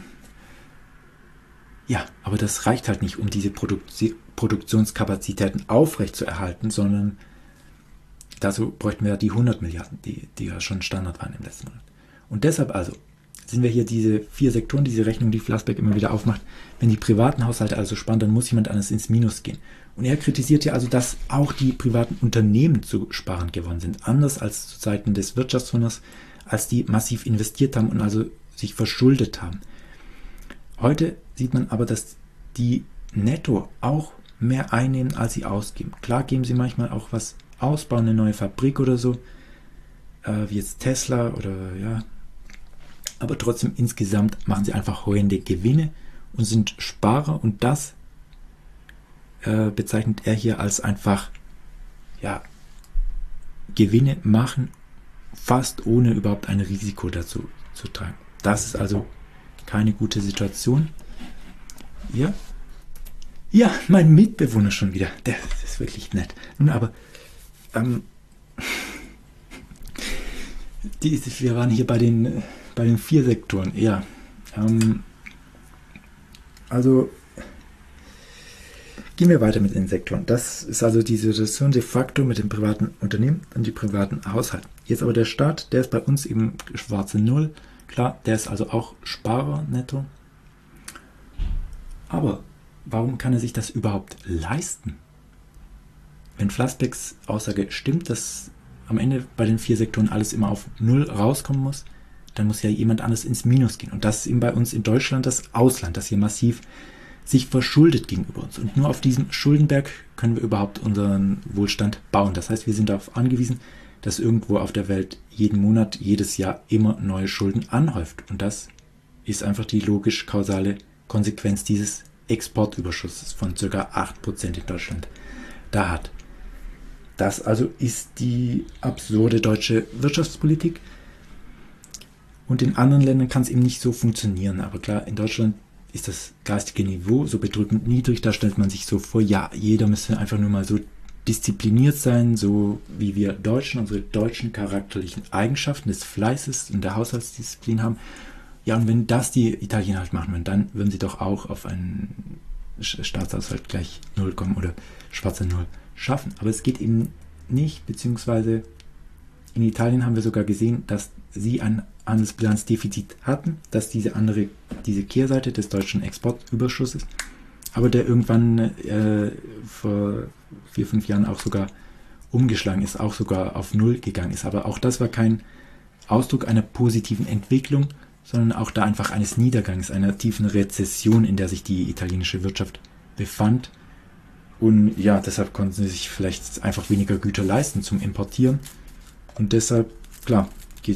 Ja, aber das reicht halt nicht, um diese Produktionskapazitäten aufrechtzuerhalten, sondern dazu bräuchten wir ja die 100 Milliarden, die ja schon Standard waren im letzten Monat. Und deshalb also sind wir hier diese 4 Sektoren, diese Rechnung, die Flassbeck immer wieder aufmacht. Wenn die privaten Haushalte also sparen, dann muss jemand anders ins Minus gehen. Und er kritisiert ja also, dass auch die privaten Unternehmen zu sparen geworden sind. Anders als zu Zeiten des Wirtschaftswunders, als die massiv investiert haben und also sich verschuldet haben. Heute sieht man aber, dass die netto auch mehr einnehmen, als sie ausgeben. Klar geben sie manchmal auch was aus, bauen eine neue Fabrik oder so, wie jetzt Tesla oder ja. Aber trotzdem insgesamt machen sie einfach horrende Gewinne und sind Sparer, und das bezeichnet er hier als einfach ja, Gewinne machen, fast ohne überhaupt ein Risiko dazu zu tragen. Das ist also keine gute Situation. Ja, ja, mein Mitbewohner schon wieder. Der ist wirklich nett. Nun aber, wir waren hier bei den 4 Sektoren. Ja, also gehen wir weiter mit den Sektoren. Das ist also die Situation de facto mit den privaten Unternehmen und die privaten Haushalten. Jetzt aber der Staat, der ist bei uns eben schwarze Null. Klar, der ist also auch Sparer netto. Aber warum kann er sich das überhaupt leisten? Wenn Flassbecks Aussage stimmt, dass am Ende bei den 4 Sektoren alles immer auf Null rauskommen muss, dann muss ja jemand anders ins Minus gehen. Und das ist eben bei uns in Deutschland das Ausland, das hier massiv sich verschuldet gegenüber uns. Und nur auf diesem Schuldenberg können wir überhaupt unseren Wohlstand bauen. Das heißt, wir sind darauf angewiesen, dass irgendwo auf der Welt jeden Monat, jedes Jahr immer neue Schulden anhäuft. Und das ist einfach die logisch-kausale Konsequenz dieses Exportüberschusses von ca. 8% in Deutschland da hat. Das also ist die absurde deutsche Wirtschaftspolitik. Und in anderen Ländern kann es eben nicht so funktionieren. Aber klar, in Deutschland ist das geistige Niveau so bedrückend niedrig. Da stellt man sich so vor, ja, jeder müsste einfach nur mal so diszipliniert sein, so wie wir Deutschen, unsere deutschen charakterlichen Eigenschaften des Fleißes und der Haushaltsdisziplin haben. Ja, und wenn das die Italiener halt machen würden, dann würden sie doch auch auf einen Staatshaushalt gleich 0 kommen oder schwarze Null schaffen. Aber es geht eben nicht, beziehungsweise in Italien haben wir sogar gesehen, dass sie ein Handelsbilanzdefizit hatten, dass diese Kehrseite des deutschen Exportüberschusses, aber der irgendwann vor 4-5 Jahren auch sogar umgeschlagen ist, auch sogar auf Null gegangen ist. Aber auch das war kein Ausdruck einer positiven Entwicklung, sondern auch da einfach eines Niedergangs, einer tiefen Rezession, in der sich die italienische Wirtschaft befand. Und ja, deshalb konnten sie sich vielleicht einfach weniger Güter leisten zum Importieren. Und deshalb, klar,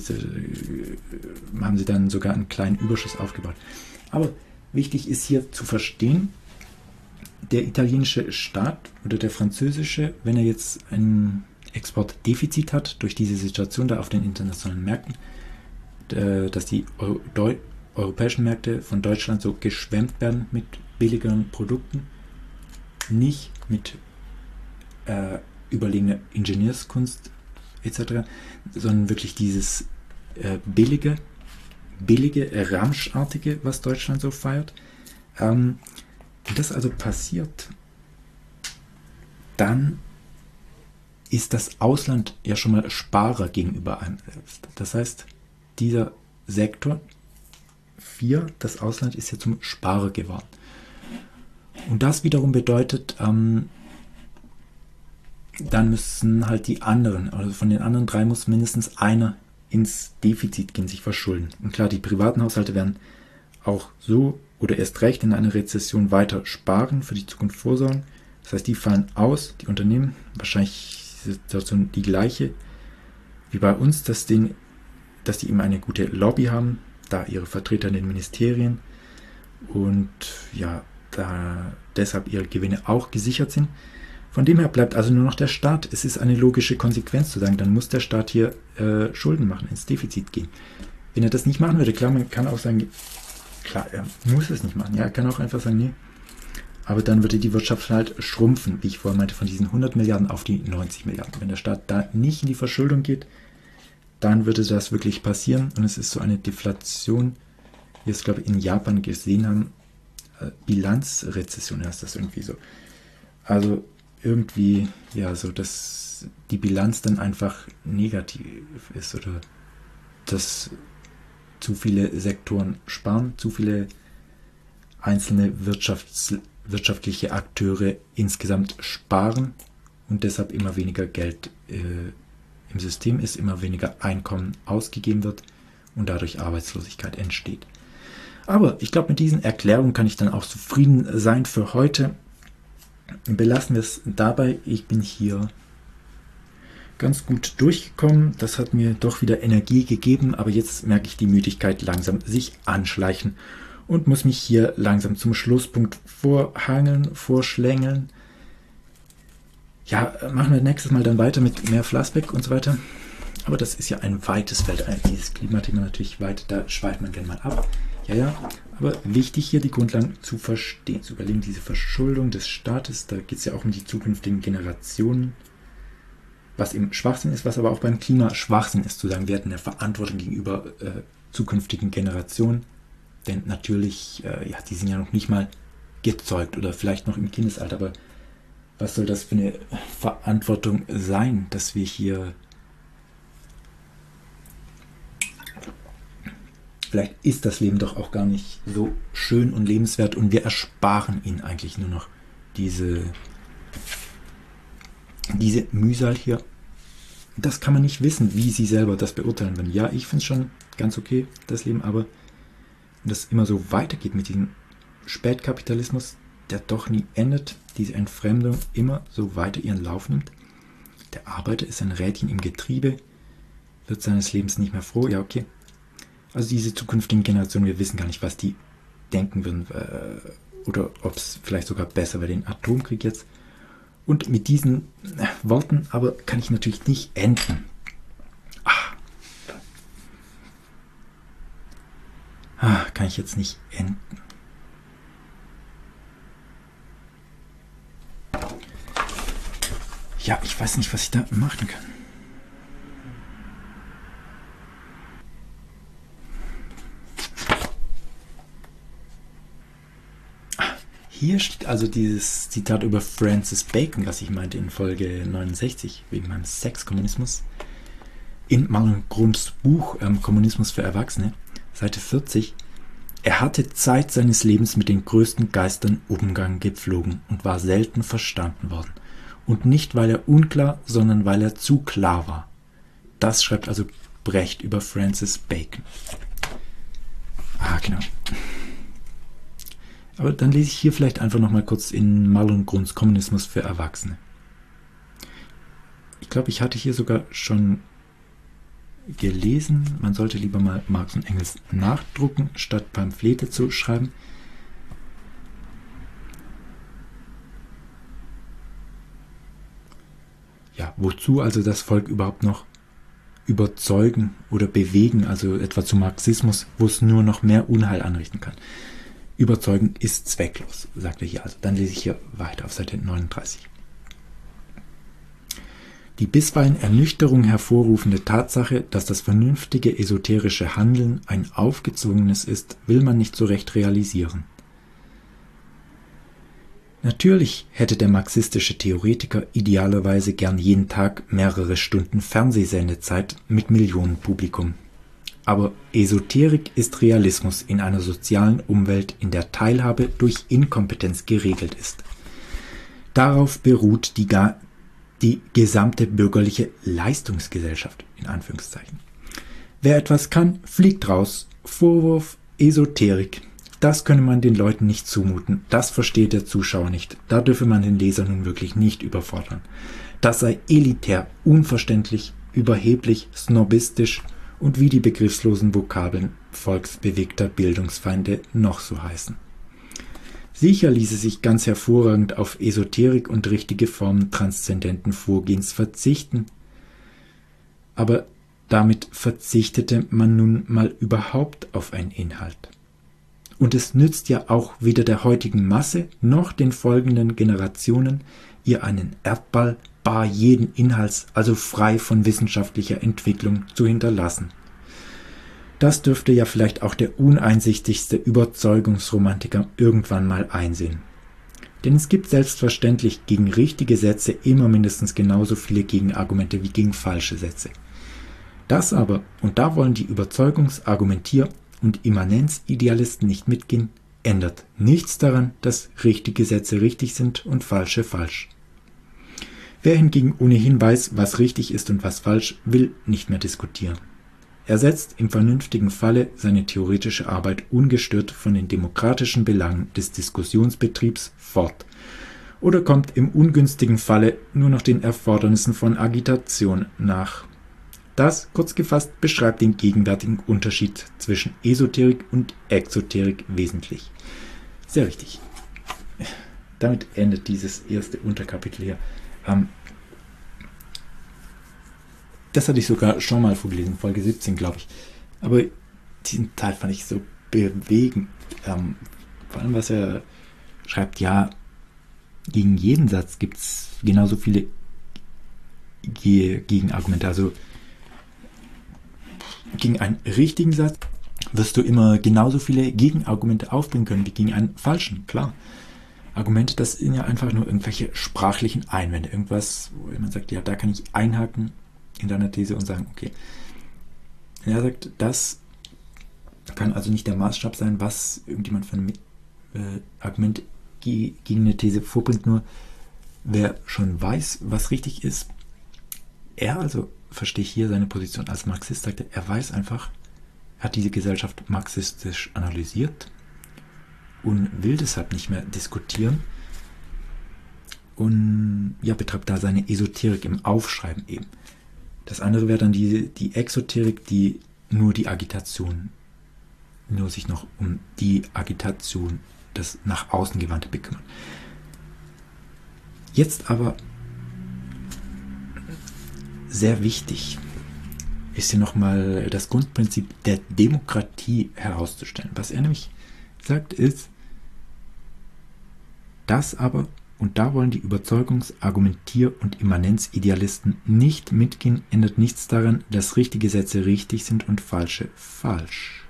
haben sie dann sogar einen kleinen Überschuss aufgebaut. Aber wichtig ist hier zu verstehen, der italienische Staat oder der französische, wenn er jetzt ein Exportdefizit hat durch diese Situation da auf den internationalen Märkten, dass die europäischen Märkte von Deutschland so geschwemmt werden mit billigeren Produkten, nicht mit überlegener Ingenieurskunst etc., sondern wirklich dieses billige, Ramschartige, was Deutschland so feiert. Wenn das also passiert, dann ist das Ausland ja schon mal Sparer gegenüber einem selbst. Das heißt, dieser Sektor 4, das Ausland, ist ja zum Sparer geworden. Und das wiederum bedeutet, dann müssen halt die anderen, also von den anderen 3 muss mindestens einer ins Defizit gehen, sich verschulden. Und klar, die privaten Haushalte werden auch so oder erst recht in einer Rezession weiter sparen, für die Zukunft vorsorgen. Das heißt, die fallen aus, die Unternehmen, wahrscheinlich ist die Situation die gleiche wie bei uns, dass die eben eine gute Lobby haben, da ihre Vertreter in den Ministerien und ja, da deshalb ihre Gewinne auch gesichert sind. Von dem her bleibt also nur noch der Staat. Es ist eine logische Konsequenz zu sagen, dann muss der Staat hier Schulden machen, ins Defizit gehen. Wenn er das nicht machen würde, klar, man kann auch sagen, klar, er muss es nicht machen. Ja, er kann auch einfach sagen, nee, Aber dann würde die Wirtschaft halt schrumpfen, wie ich vorhin meinte, von diesen 100 Milliarden auf die 90 Milliarden. Wenn der Staat da nicht in die Verschuldung geht, dann würde das wirklich passieren. Und es ist so eine Deflation, wie wir es, glaube ich, in Japan gesehen haben. Bilanzrezession heißt das irgendwie so. Also irgendwie, ja, so, dass die Bilanz dann einfach negativ ist oder dass zu viele Sektoren sparen, zu viele einzelne wirtschaftliche Akteure insgesamt sparen und deshalb immer weniger Geld im System ist, immer weniger Einkommen ausgegeben wird und dadurch Arbeitslosigkeit entsteht. Aber ich glaube, mit diesen Erklärungen kann ich dann auch zufrieden sein für heute. Belassen wir es dabei. Ich bin hier ganz gut durchgekommen. Das hat mir doch wieder Energie gegeben, aber jetzt merke ich die Müdigkeit langsam sich anschleichen und muss mich hier langsam zum Schlusspunkt vorhangeln, vorschlängeln. Ja, machen wir nächstes Mal dann weiter mit mehr Flassbeck und so weiter. Aber das ist ja ein weites Feld, dieses Klimathema natürlich weit, da schweift man gerne mal ab. Ja, aber wichtig hier die Grundlagen zu verstehen, zu überlegen, diese Verschuldung des Staates, da geht es ja auch um die zukünftigen Generationen, was eben Schwachsinn ist, was aber auch beim Klima Schwachsinn ist, zu sagen, wir hatten eine Verantwortung gegenüber zukünftigen Generationen, denn natürlich, die sind ja noch nicht mal gezeugt oder vielleicht noch im Kindesalter, aber was soll das für eine Verantwortung sein, dass wir hier... Vielleicht ist das Leben doch auch gar nicht so schön und lebenswert und wir ersparen ihnen eigentlich nur noch diese Mühsal hier. Das kann man nicht wissen, wie sie selber das beurteilen würden. Ja, ich finde es schon ganz okay, das Leben, aber wenn das immer so weitergeht mit diesem Spätkapitalismus, der doch nie endet, diese Entfremdung immer so weiter ihren Lauf nimmt. Der Arbeiter ist ein Rädchen im Getriebe, wird seines Lebens nicht mehr froh. Ja, okay. Also diese zukünftigen Generationen, wir wissen gar nicht, was die denken würden oder ob es vielleicht sogar besser wäre, den Atomkrieg jetzt. Und mit diesen Worten aber kann ich natürlich nicht enden. Kann ich jetzt nicht enden. Ja, ich weiß nicht, was ich da machen kann. Hier steht also dieses Zitat über Francis Bacon, was ich meinte in Folge 69, wegen meinem Sexkommunismus. In Mallengrums Buch Kommunismus für Erwachsene, Seite 40. Er hatte Zeit seines Lebens mit den größten Geistern Umgang gepflogen und war selten verstanden worden. Und nicht, weil er unklar, sondern weil er zu klar war. Das schreibt also Brecht über Francis Bacon. Genau. Aber dann lese ich hier vielleicht einfach nochmal kurz in Mallengrums Kommunismus für Erwachsene. Ich glaube, ich hatte hier sogar schon gelesen, man sollte lieber mal Marx und Engels nachdrucken, statt Pamphlete zu schreiben. Ja, wozu also das Volk überhaupt noch überzeugen oder bewegen, also etwa zum Marxismus, wo es nur noch mehr Unheil anrichten kann. Überzeugen ist zwecklos, sagt er hier. Also dann lese ich hier weiter auf Seite 39. Die bisweilen Ernüchterung hervorrufende Tatsache, dass das vernünftige esoterische Handeln ein aufgezwungenes ist, will man nicht so recht realisieren. Natürlich hätte der marxistische Theoretiker idealerweise gern jeden Tag mehrere Stunden Fernsehsendezeit mit Millionenpublikum. Aber Esoterik ist Realismus in einer sozialen Umwelt, in der Teilhabe durch Inkompetenz geregelt ist. Darauf beruht die gesamte bürgerliche Leistungsgesellschaft, in Anführungszeichen. Wer etwas kann, fliegt raus. Vorwurf Esoterik. Das könne man den Leuten nicht zumuten. Das versteht der Zuschauer nicht. Da dürfe man den Leser nun wirklich nicht überfordern. Das sei elitär, unverständlich, überheblich, snobistisch und wie die begriffslosen Vokabeln volksbewegter Bildungsfeinde noch so heißen. Sicher ließe sich ganz hervorragend auf Esoterik und richtige Formen transzendenten Vorgehens verzichten, aber damit verzichtete man nun mal überhaupt auf einen Inhalt. Und es nützt ja auch weder der heutigen Masse noch den folgenden Generationen, ihr einen Erdball bar jeden Inhalts, also frei von wissenschaftlicher Entwicklung, zu hinterlassen. Das dürfte ja vielleicht auch der uneinsichtigste Überzeugungsromantiker irgendwann mal einsehen. Denn es gibt selbstverständlich gegen richtige Sätze immer mindestens genauso viele Gegenargumente wie gegen falsche Sätze. Das aber, und da wollen die Überzeugungsargumentier- und Immanenzidealisten nicht mitgehen, ändert nichts daran, dass richtige Sätze richtig sind und falsche falsch. Wer hingegen ohnehin weiß, was richtig ist und was falsch, will nicht mehr diskutieren. Er setzt im vernünftigen Falle seine theoretische Arbeit ungestört von den demokratischen Belangen des Diskussionsbetriebs fort oder kommt im ungünstigen Falle nur noch den Erfordernissen von Agitation nach. Das, kurz gefasst, beschreibt den gegenwärtigen Unterschied zwischen Esoterik und Exoterik wesentlich. Sehr richtig. Damit endet dieses erste Unterkapitel hier. Das hatte ich sogar schon mal vorgelesen, Folge 17, glaube ich. Aber diesen Teil fand ich so bewegend. Vor allem, was er schreibt, ja, gegen jeden Satz gibt es genauso viele Gegenargumente. Also gegen einen richtigen Satz wirst du immer genauso viele Gegenargumente aufbringen können wie gegen einen falschen, klar. Argumente, das sind ja einfach nur irgendwelche sprachlichen Einwände. Irgendwas, wo man sagt, ja, da kann ich einhaken in deiner These und sagen, okay. Er sagt, das kann also nicht der Maßstab sein, was irgendjemand für ein Argument gegen eine These vorbringt, nur wer schon weiß, was richtig ist, er also, verstehe ich hier seine Position als Marxist, sagt er weiß einfach, er hat diese Gesellschaft marxistisch analysiert und will deshalb nicht mehr diskutieren und ja, betreibt da seine Esoterik im Aufschreiben eben. Das andere wäre dann die Exoterik, die nur sich noch um die Agitation, das nach außen gewandte bekümmert. Jetzt aber sehr wichtig ist hier nochmal das Grundprinzip der Demokratie herauszustellen. Was er nämlich sagt ist, das aber, und da wollen die Überzeugungs-, und Immanenzidealisten nicht mitgehen, ändert nichts daran, dass richtige Sätze richtig sind und falsche falsch.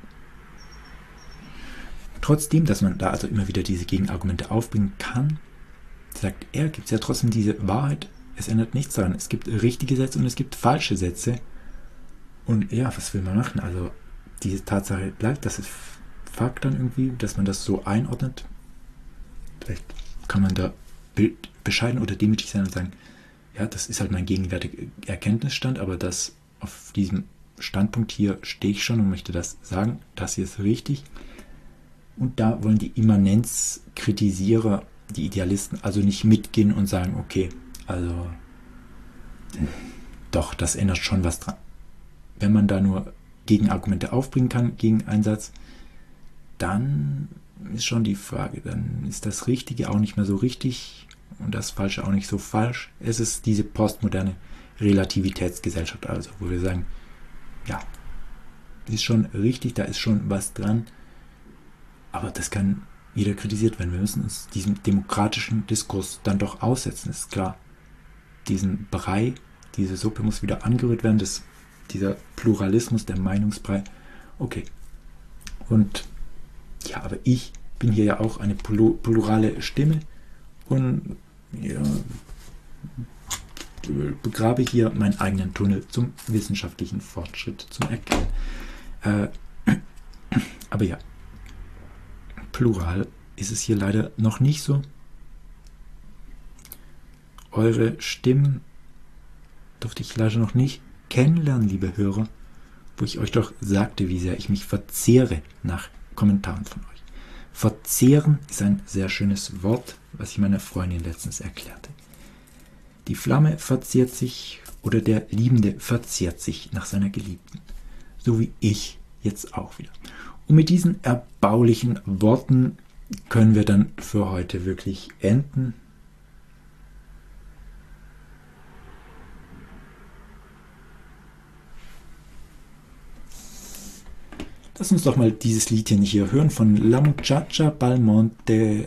Trotzdem, dass man da also immer wieder diese Gegenargumente aufbringen kann, sagt er, gibt es ja trotzdem diese Wahrheit, es ändert nichts daran. Es gibt richtige Sätze und es gibt falsche Sätze. Und ja, was will man machen? Also diese Tatsache bleibt, das ist Fakt dann irgendwie, dass man das so einordnet. Vielleicht kann man da bescheiden oder demütig sein und sagen, ja, das ist halt mein gegenwärtiger Erkenntnisstand, aber das auf diesem Standpunkt hier stehe ich schon und möchte das sagen, das hier ist richtig. Und da wollen die Immanenzkritisierer, die Idealisten, also nicht mitgehen und sagen, okay, also doch, das ändert schon was dran. Wenn man da nur Gegenargumente aufbringen kann gegen einen Satz, dann ist schon die Frage, dann ist das Richtige auch nicht mehr so richtig und das Falsche auch nicht so falsch. Es ist diese postmoderne Relativitätsgesellschaft, also wo wir sagen, ja, ist schon richtig, da ist schon was dran, aber das kann jeder kritisiert werden. Wir müssen uns diesem demokratischen Diskurs dann doch aussetzen, ist klar. Diesen Brei, diese Suppe muss wieder angerührt werden, dieser Pluralismus, der Meinungsbrei. Okay. Und ja, aber ich bin hier ja auch eine plurale Stimme und ja, begrabe hier meinen eigenen Tunnel zum wissenschaftlichen Fortschritt, zum Erkennen. Aber ja, plural ist es hier leider noch nicht so. Eure Stimmen durfte ich leider noch nicht kennenlernen, liebe Hörer, wo ich euch doch sagte, wie sehr ich mich verzehre nach Kommentaren von euch. Verzehren ist ein sehr schönes Wort, was ich meiner Freundin letztens erklärte. Die Flamme verzehrt sich oder der Liebende verzehrt sich nach seiner Geliebten. So wie ich jetzt auch wieder. Und mit diesen erbaulichen Worten können wir dann für heute wirklich enden. Lass uns doch mal dieses Liedchen hier hören von La Muchacha Balmonte.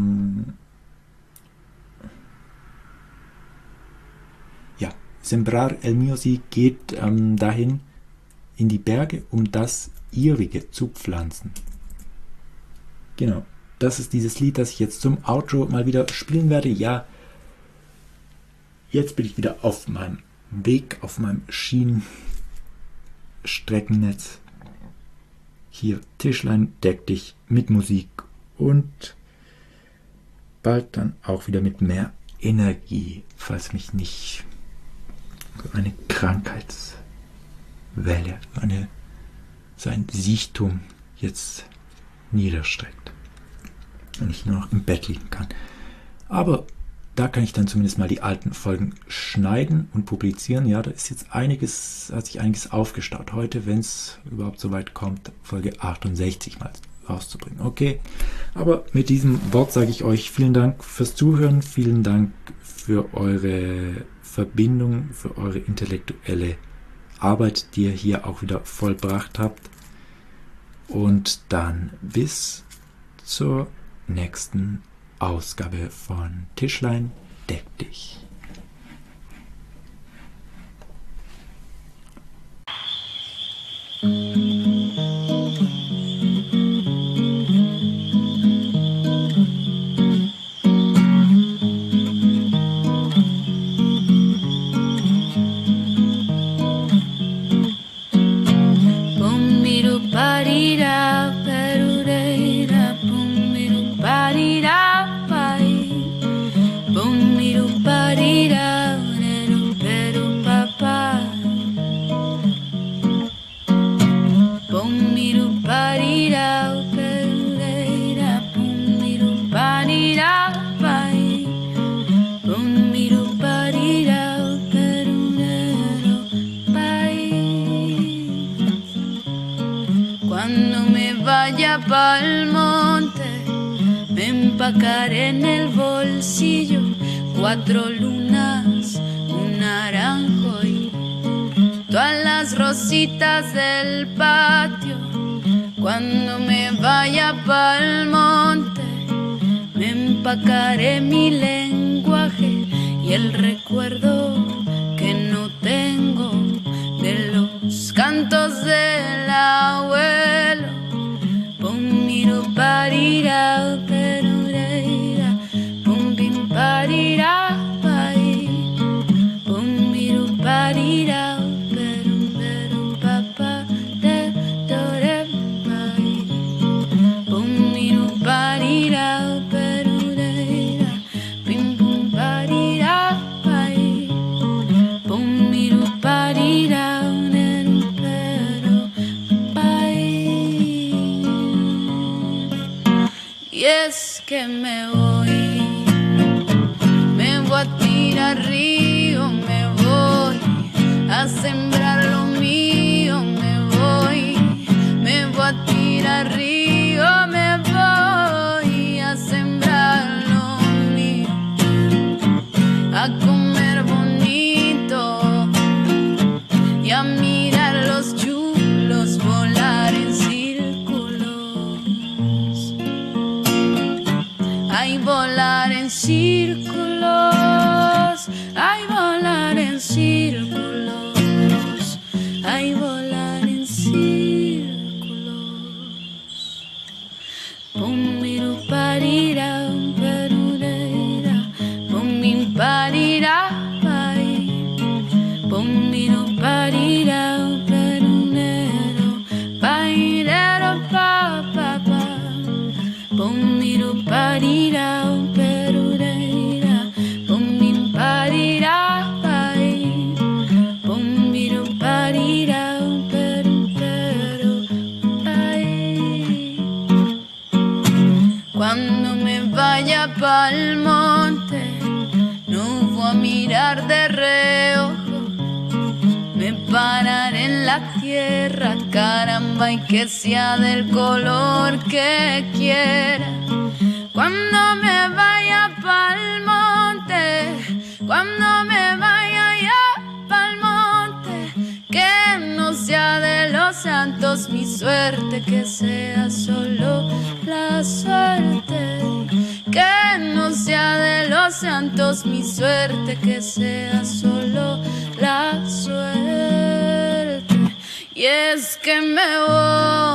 Sembrar el mio, sie geht dahin in die Berge, um das ihrige zu pflanzen. Genau, das ist dieses Lied, das ich jetzt zum Outro mal wieder spielen werde. Ja, jetzt bin ich wieder auf meinem Weg, auf meinem Schienenstreckennetz. Hier, Tischlein, deck dich mit Musik und bald dann auch wieder mit mehr Energie, falls mich nicht eine Krankheitswelle, so ein Siechtum jetzt niederstreckt und ich nur noch im Bett liegen kann. Aber da kann ich dann zumindest mal die alten Folgen schneiden und publizieren. Ja, da ist jetzt hat sich einiges aufgestaut. Heute, wenn es überhaupt so weit kommt, Folge 68 mal rauszubringen. Okay, aber mit diesem Wort sage ich euch vielen Dank fürs Zuhören, vielen Dank für eure Verbindung, für eure intellektuelle Arbeit, die ihr hier auch wieder vollbracht habt. Und dann bis zur nächsten Ausgabe von Tischlein, deck dich. Cuando me vaya pa'l monte, me empacaré en el bolsillo 4 lunas, un naranjo y todas las rositas del patio. Cuando me vaya pa'l monte, me empacaré mi lenguaje y el recuerdo que no tengo de los cantos del abuelo. Pum miru parira perureira, pum bim parira pai, pum miru parira perum perum papa de dore pai, pum miru parira perureira, pim pum parira pai, pum miru parira. Y es que me voy a tirar río, me voy a sembrar lo mío, me voy a tirar río, me voy a sembrar lo mío, a comer bonito y a mirar los chulos volar en círculos. Ay, volar en círculos, ay, volar en círculos, ay, volar en círculos. Pum miru parira perureira, pum min parira pai, pum miru parira perunero, pairero pa pa pa, pum miru parira perureira, pum min parira pai, pum miru parira perunero pai. Cuando me vaya pa'l monte, no voy a mirar de reojo, me pararé en la tierra, caramba, y que sea del color que quiera. Cuando me vaya pa'l monte, cuando me vaya ya pa'l monte, que no sea de los santos mi suerte, que sea solo la suerte, que no sea de los santos mi suerte, que sea solo la suerte. Y es que me voy